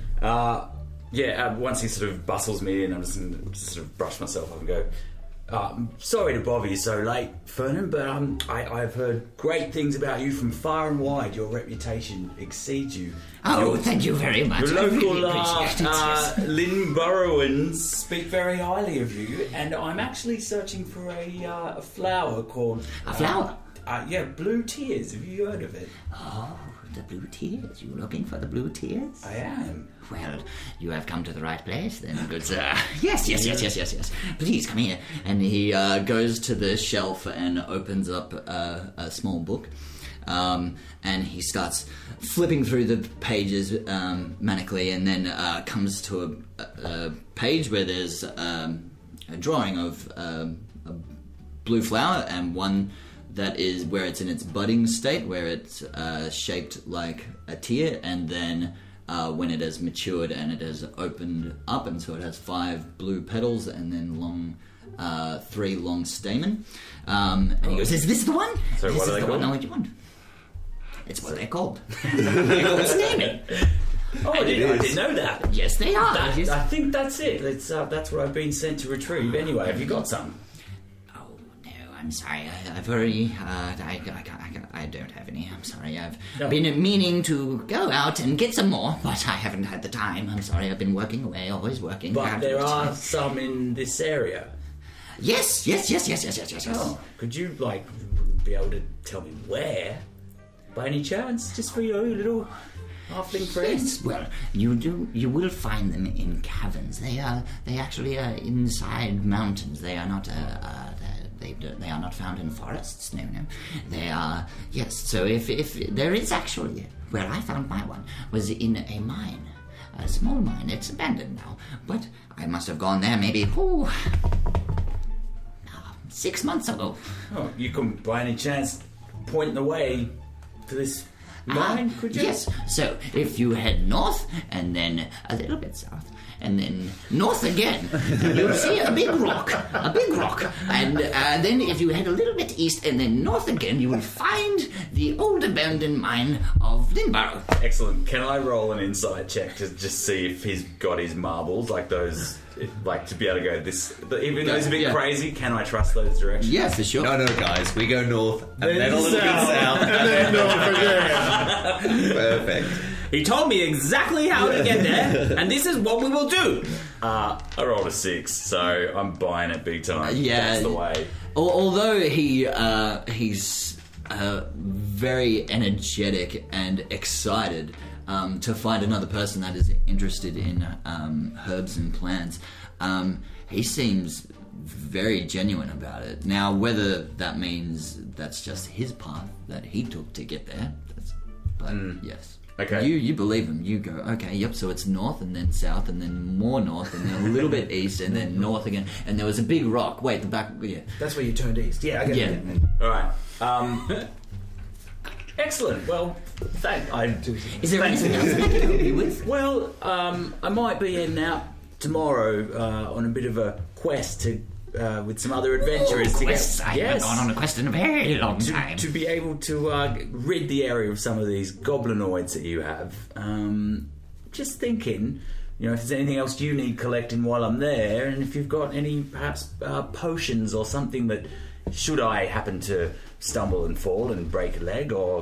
Once he sort of bustles me in, I'm just going to sort of brush myself up and go, sorry to bother you so late, Fernan, but I've heard great things about you from far and wide. Your reputation exceeds you. Thank you very much. Your I local really appreciate it, yes. Lynburowans speak very highly of you, and I'm actually searching for a flower called... A flower? Blue Tears. Have you heard of it? Oh, the blue tears. You looking for the blue tears? I am. Well, you have come to the right place then, good sir. Yes. Please, come here. And he goes to the shelf and opens up a small book. And he starts flipping through the pages manically, and then comes to a page where there's a drawing of a blue flower, and one that is where it's in its budding state, where it's shaped like a tear, and then when it has matured and it has opened up, and so it has 5 blue petals and then 3 long stamen. And he goes, "Is this the one? So this what is are they the called? one I want." It's what they're called. They're called stamen. Oh, I didn't know that. Yes, they are. I think that's it. That's what I've been sent to retrieve. Anyway, have you got some? Oh no, I'm sorry. I've already. I don't have any. I'm sorry. I've been meaning to go out and get some more, but I haven't had the time. I'm sorry. I've been working away, always working. But there are some in this area. Yes. Oh, could you be able to tell me where, by any chance, just for your little halfling friends? Yes, well, you will find them in caverns. They actually are inside mountains. They are not they are not found in forests. No. They are, yes. So if there is actually, where I found my one was in a mine, a small mine. It's abandoned now, but I must have gone there maybe 6 months ago. Oh, you couldn't by any chance point the way to this mine, could you? Yes. So if you head north and then a little bit south and then north again, you'll see a big rock. And then if you head a little bit east and then north again, you will find the old abandoned mine of Lynburrow. Excellent. Can I roll an insight check to just see if he's got his marbles, like those, to be able to go this, even though it's a bit crazy, can I trust those directions? Yeah, for sure. No, guys, we go north and then a little bit south and then north again. Perfect. He told me exactly how to get there, and this is what we will do. I rolled a 6, so I'm buying it big time. Yeah. That's the way. Although he's very energetic and excited to find another person that is interested in herbs and plants, he seems very genuine about it. Now, whether that means that's just his path that he took to get there, yes. Okay. You believe him. You go, okay, yep, so it's north and then south and then more north and then a little bit east and then north again. And there was a big rock. Wait, the back, yeah. That's where you turned east. Yeah, I get it. All right. Excellent. Well, Is there anything else I can help you with? Well, I might be heading out tomorrow on a bit of a quest to with some other adventurers. I haven't gone on a quest in a very long time. To be able to rid the area of some of these goblinoids that you have. Just thinking, if there's anything else you need collecting while I'm there, and if you've got any perhaps potions or something that, should I happen to stumble and fall and break a leg or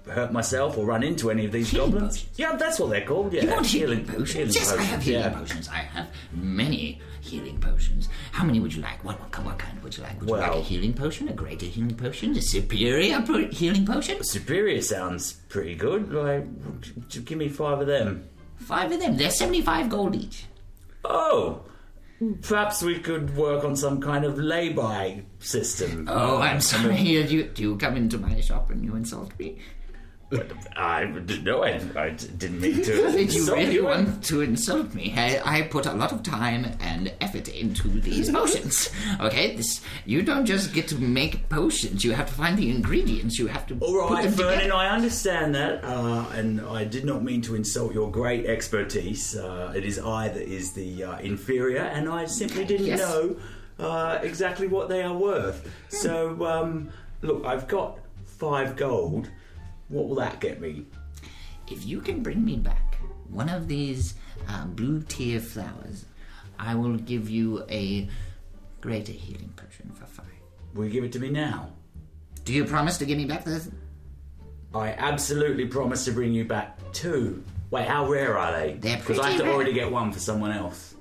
hurt myself or run into any of these Healing goblins. potions. Yeah, that's what they're called. Yeah, You want healing potions? Yes, I have healing yeah. potions. I have many healing potions. How many would you like? What kind would you like? Would you like a Well- healing potion, a greater healing potion, a superior healing potion? Superior sounds pretty good. Like, give me 5 of them. 5 of them. They're 75 gold each. Oh, perhaps we could work on some kind of lay-by system. Oh, I'm sorry. Do you come into my shop and you insult me? I didn't mean to. Did you insult really want to insult me? I put a lot of time and effort into these potions. Okay, you don't just get to make potions. You have to find the ingredients. You have to All put right, them Vernon, together. I understand that, and I did not mean to insult your great expertise. It is I that is the inferior, and I simply didn't Yes. know exactly what they are worth. So, look, I've got 5 gold. What will that get me? If you can bring me back one of these blue tear flowers, I will give you a greater healing potion for 5. Will you give it to me now? Do you promise to give me back the... I absolutely promise to bring you back 2. Wait, how rare are they? They're Because I have to pretty rare. already get 1 for someone else.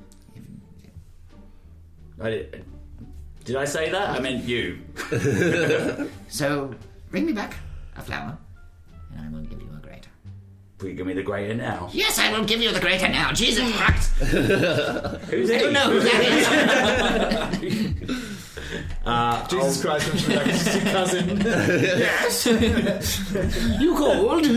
Did I say that? I meant you. So, bring me back a flower, and I will give you a greater. Will you give me the greater now? Yes, I will give you the greater now. Jesus Christ! Who's I don't know who that is. Jesus Christ, I'm sure that's just your cousin. Yes. You called.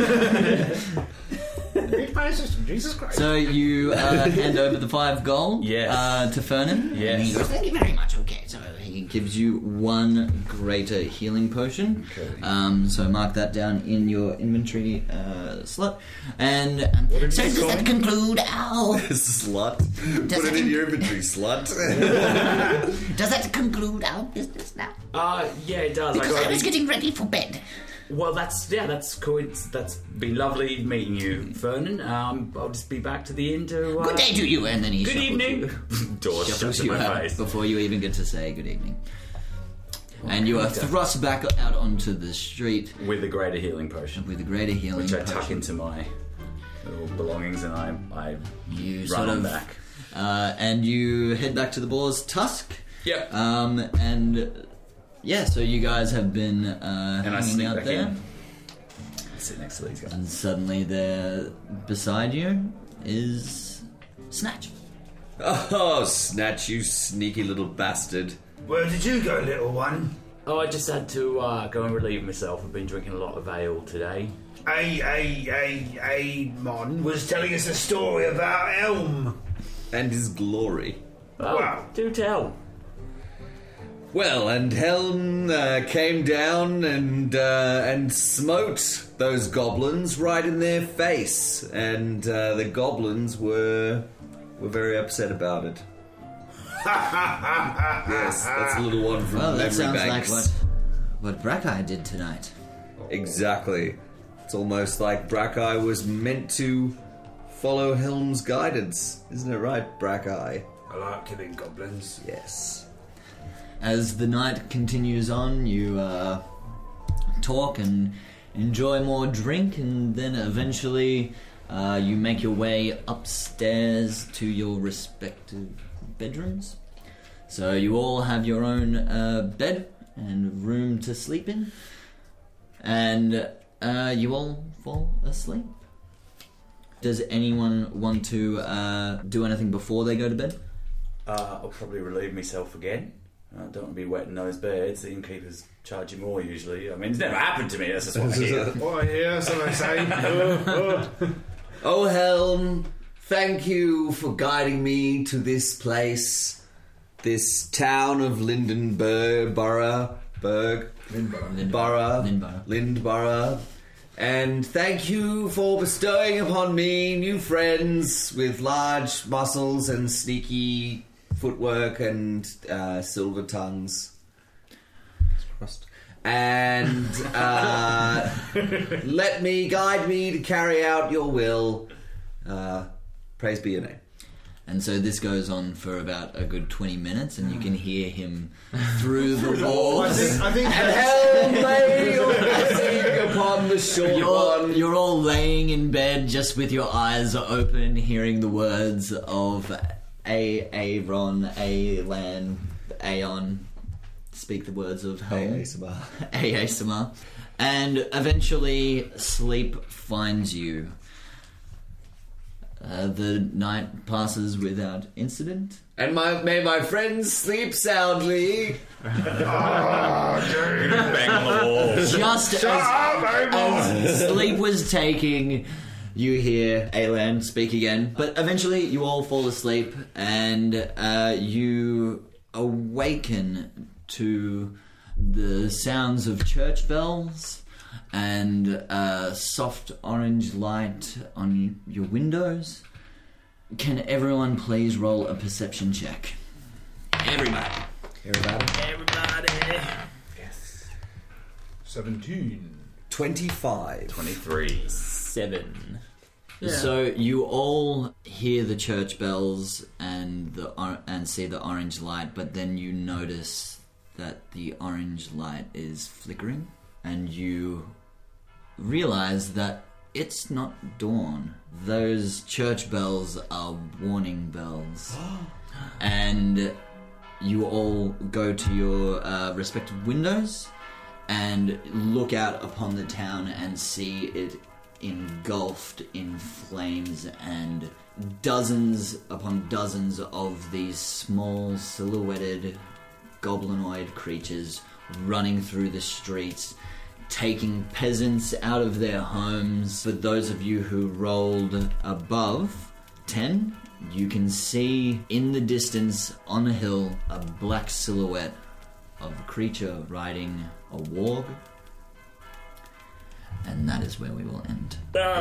Jesus Christ. So you hand over the 5 gold Yes. to Fernan. Yes. And he goes, thank you very much. Okay, so he gives you 1 greater healing potion. Okay. So mark that down in your inventory slot. And did so you does call that me? conclude our... Slut. Does Put it it- in your inventory, slut. Does that conclude our business now? Yeah, it does. Because I got was getting ready for bed. Well, that's cool. That's been lovely meeting you, Vernon. I'll just be back to the inn to... Good day to you. And then he Good shuffles evening. you. Door Shuffles shut in you my out face. before you even get to say good evening. And you are thrust back out onto the street With the greater healing potion, with a greater healing which I potion. tuck into my little belongings, and I You run sort on of back. and you head back to the Boar's Tusk. Yep. And yeah, so you guys have been And I hanging sneak out back there, in. Sit next to these guys. and suddenly there beside you is Snatch. Oh, Snatch, you sneaky little bastard. Where did you go, little one? Oh, I just had to go and relieve myself. I've been drinking a lot of ale today. Mon was telling us a story about Elm. And his glory. Oh, Wow. do tell. Well, and Helm came down and smote those goblins right in their face, and the goblins were very upset about it. Yes, that's a little one from Well, that Memory sounds Banks. like what Brackeye did tonight. Exactly. It's almost like Brackeye was meant to follow Helm's guidance, isn't it right, Brackeye? I like killing goblins. Yes. As the night continues on, you talk and enjoy more drink, and then eventually you make your way upstairs to your respective bedrooms. So you all have your own bed and room to sleep in, and you all fall asleep. Does anyone want to do anything before they go to bed? I'll probably relieve myself again. I don't want to be wetting those beds. The innkeepers charge you more usually. I mean, it's never happened to me. That's just what I hear. What I hear, so I say. Oh, Helm, thank you for guiding me to this place, this town of Lindborough. And thank you for bestowing upon me new friends with large muscles and sneaky footwork and silver tongues. And let me guide me to carry out your will. Praise be your name. And so this goes on for about a good 20 minutes, and you can hear him through the walls. I think Hell may you sing upon the short one. You're all laying in bed just with your eyes open, hearing the words of Aaron, Alan, Aeon speak the words of home. Aesama. And eventually sleep finds you. The night passes without incident. And may my friends sleep soundly. Bang on the wall. Just as sleep was taking, you hear Alan speak again. But eventually you all fall asleep and you awaken to the sounds of church bells and soft orange light on your windows. Can everyone please roll a perception check? Everybody. 17. 25. 23. 7. Yeah. So you all hear the church bells and see the orange light, but then you notice that the orange light is flickering, and you realize that it's not dawn. Those church bells are warning bells. And you all go to your respective windows and look out upon the town and see it engulfed in flames and dozens upon dozens of these small silhouetted goblinoid creatures running through the streets, taking peasants out of their homes. For those of you who rolled above 10, you can see in the distance on a hill a black silhouette of a creature riding a warg. And that is where we will end.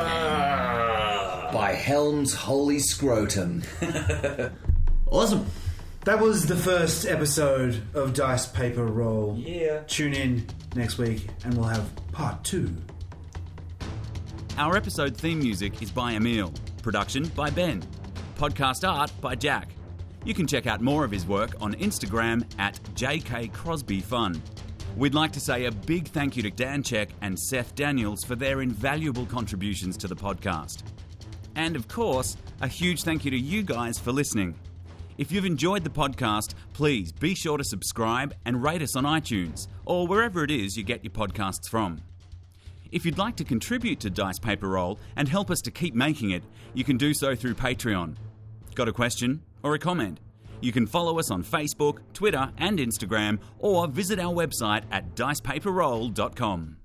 By Helm's holy scrotum. Awesome. That was the first episode of Dice Paper Roll. Yeah. Tune in next week and we'll have part 2. Our episode theme music is by Emil. Production by Ben. Podcast art by Jack. You can check out more of his work on Instagram at JKCrosbyFun. We'd like to say a big thank you to Dan Check and Seth Daniels for their invaluable contributions to the podcast. And of course, a huge thank you to you guys for listening. If you've enjoyed the podcast, please be sure to subscribe and rate us on iTunes or wherever it is you get your podcasts from. If you'd like to contribute to Dice Paper Roll and help us to keep making it, you can do so through Patreon. Got a question or a comment? You can follow us on Facebook, Twitter and Instagram, or visit our website at dicepaperroll.com.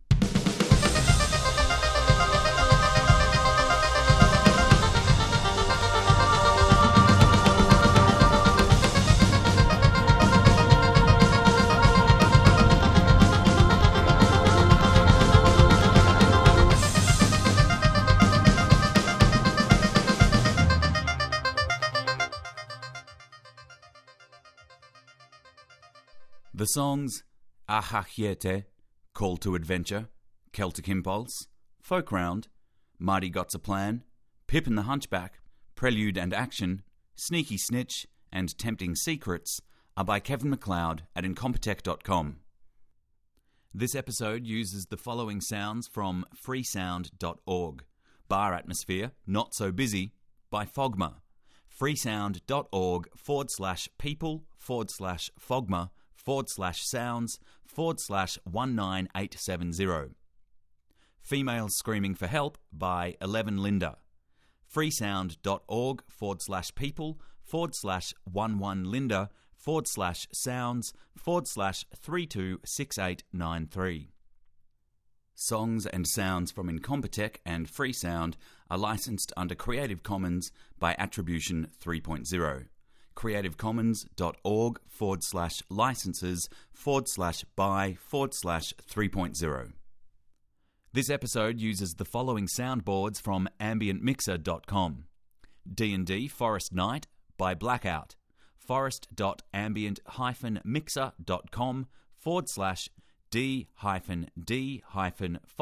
The songs Ahachiete, Call to Adventure, Celtic Impulse, Folk Round, Marty Got's a Plan, Pippin the Hunchback, Prelude and Action, Sneaky Snitch, and Tempting Secrets are by Kevin MacLeod at Incompetech.com. This episode uses the following sounds from freesound.org. Bar Atmosphere, Not So Busy, by Fogma. freesound.org/people/Fogma/sounds/19870. Female Screaming for Help by 11 Linda. freesound.org/people/11linda/sounds/326893. Songs and sounds from Incompetech and Freesound are licensed under Creative Commons by Attribution 3.0. creativecommons.org/licenses/by/3.0. This episode uses the following soundboards from ambientmixer.com. D&D Forest Night by Blackout.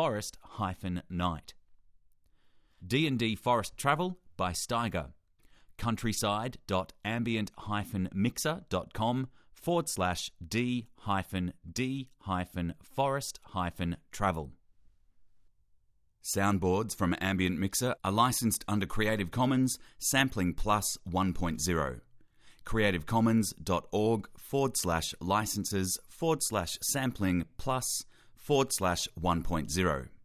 forest.ambient-mixer.com/d-d-forest-night. D&D Forest Travel by Steiger. countryside.ambient-mixer.com/d-forest-travel. Soundboards from Ambient Mixer are licensed under Creative Commons Sampling Plus 1.0. creativecommons.org/licenses/sampling plus/1.0.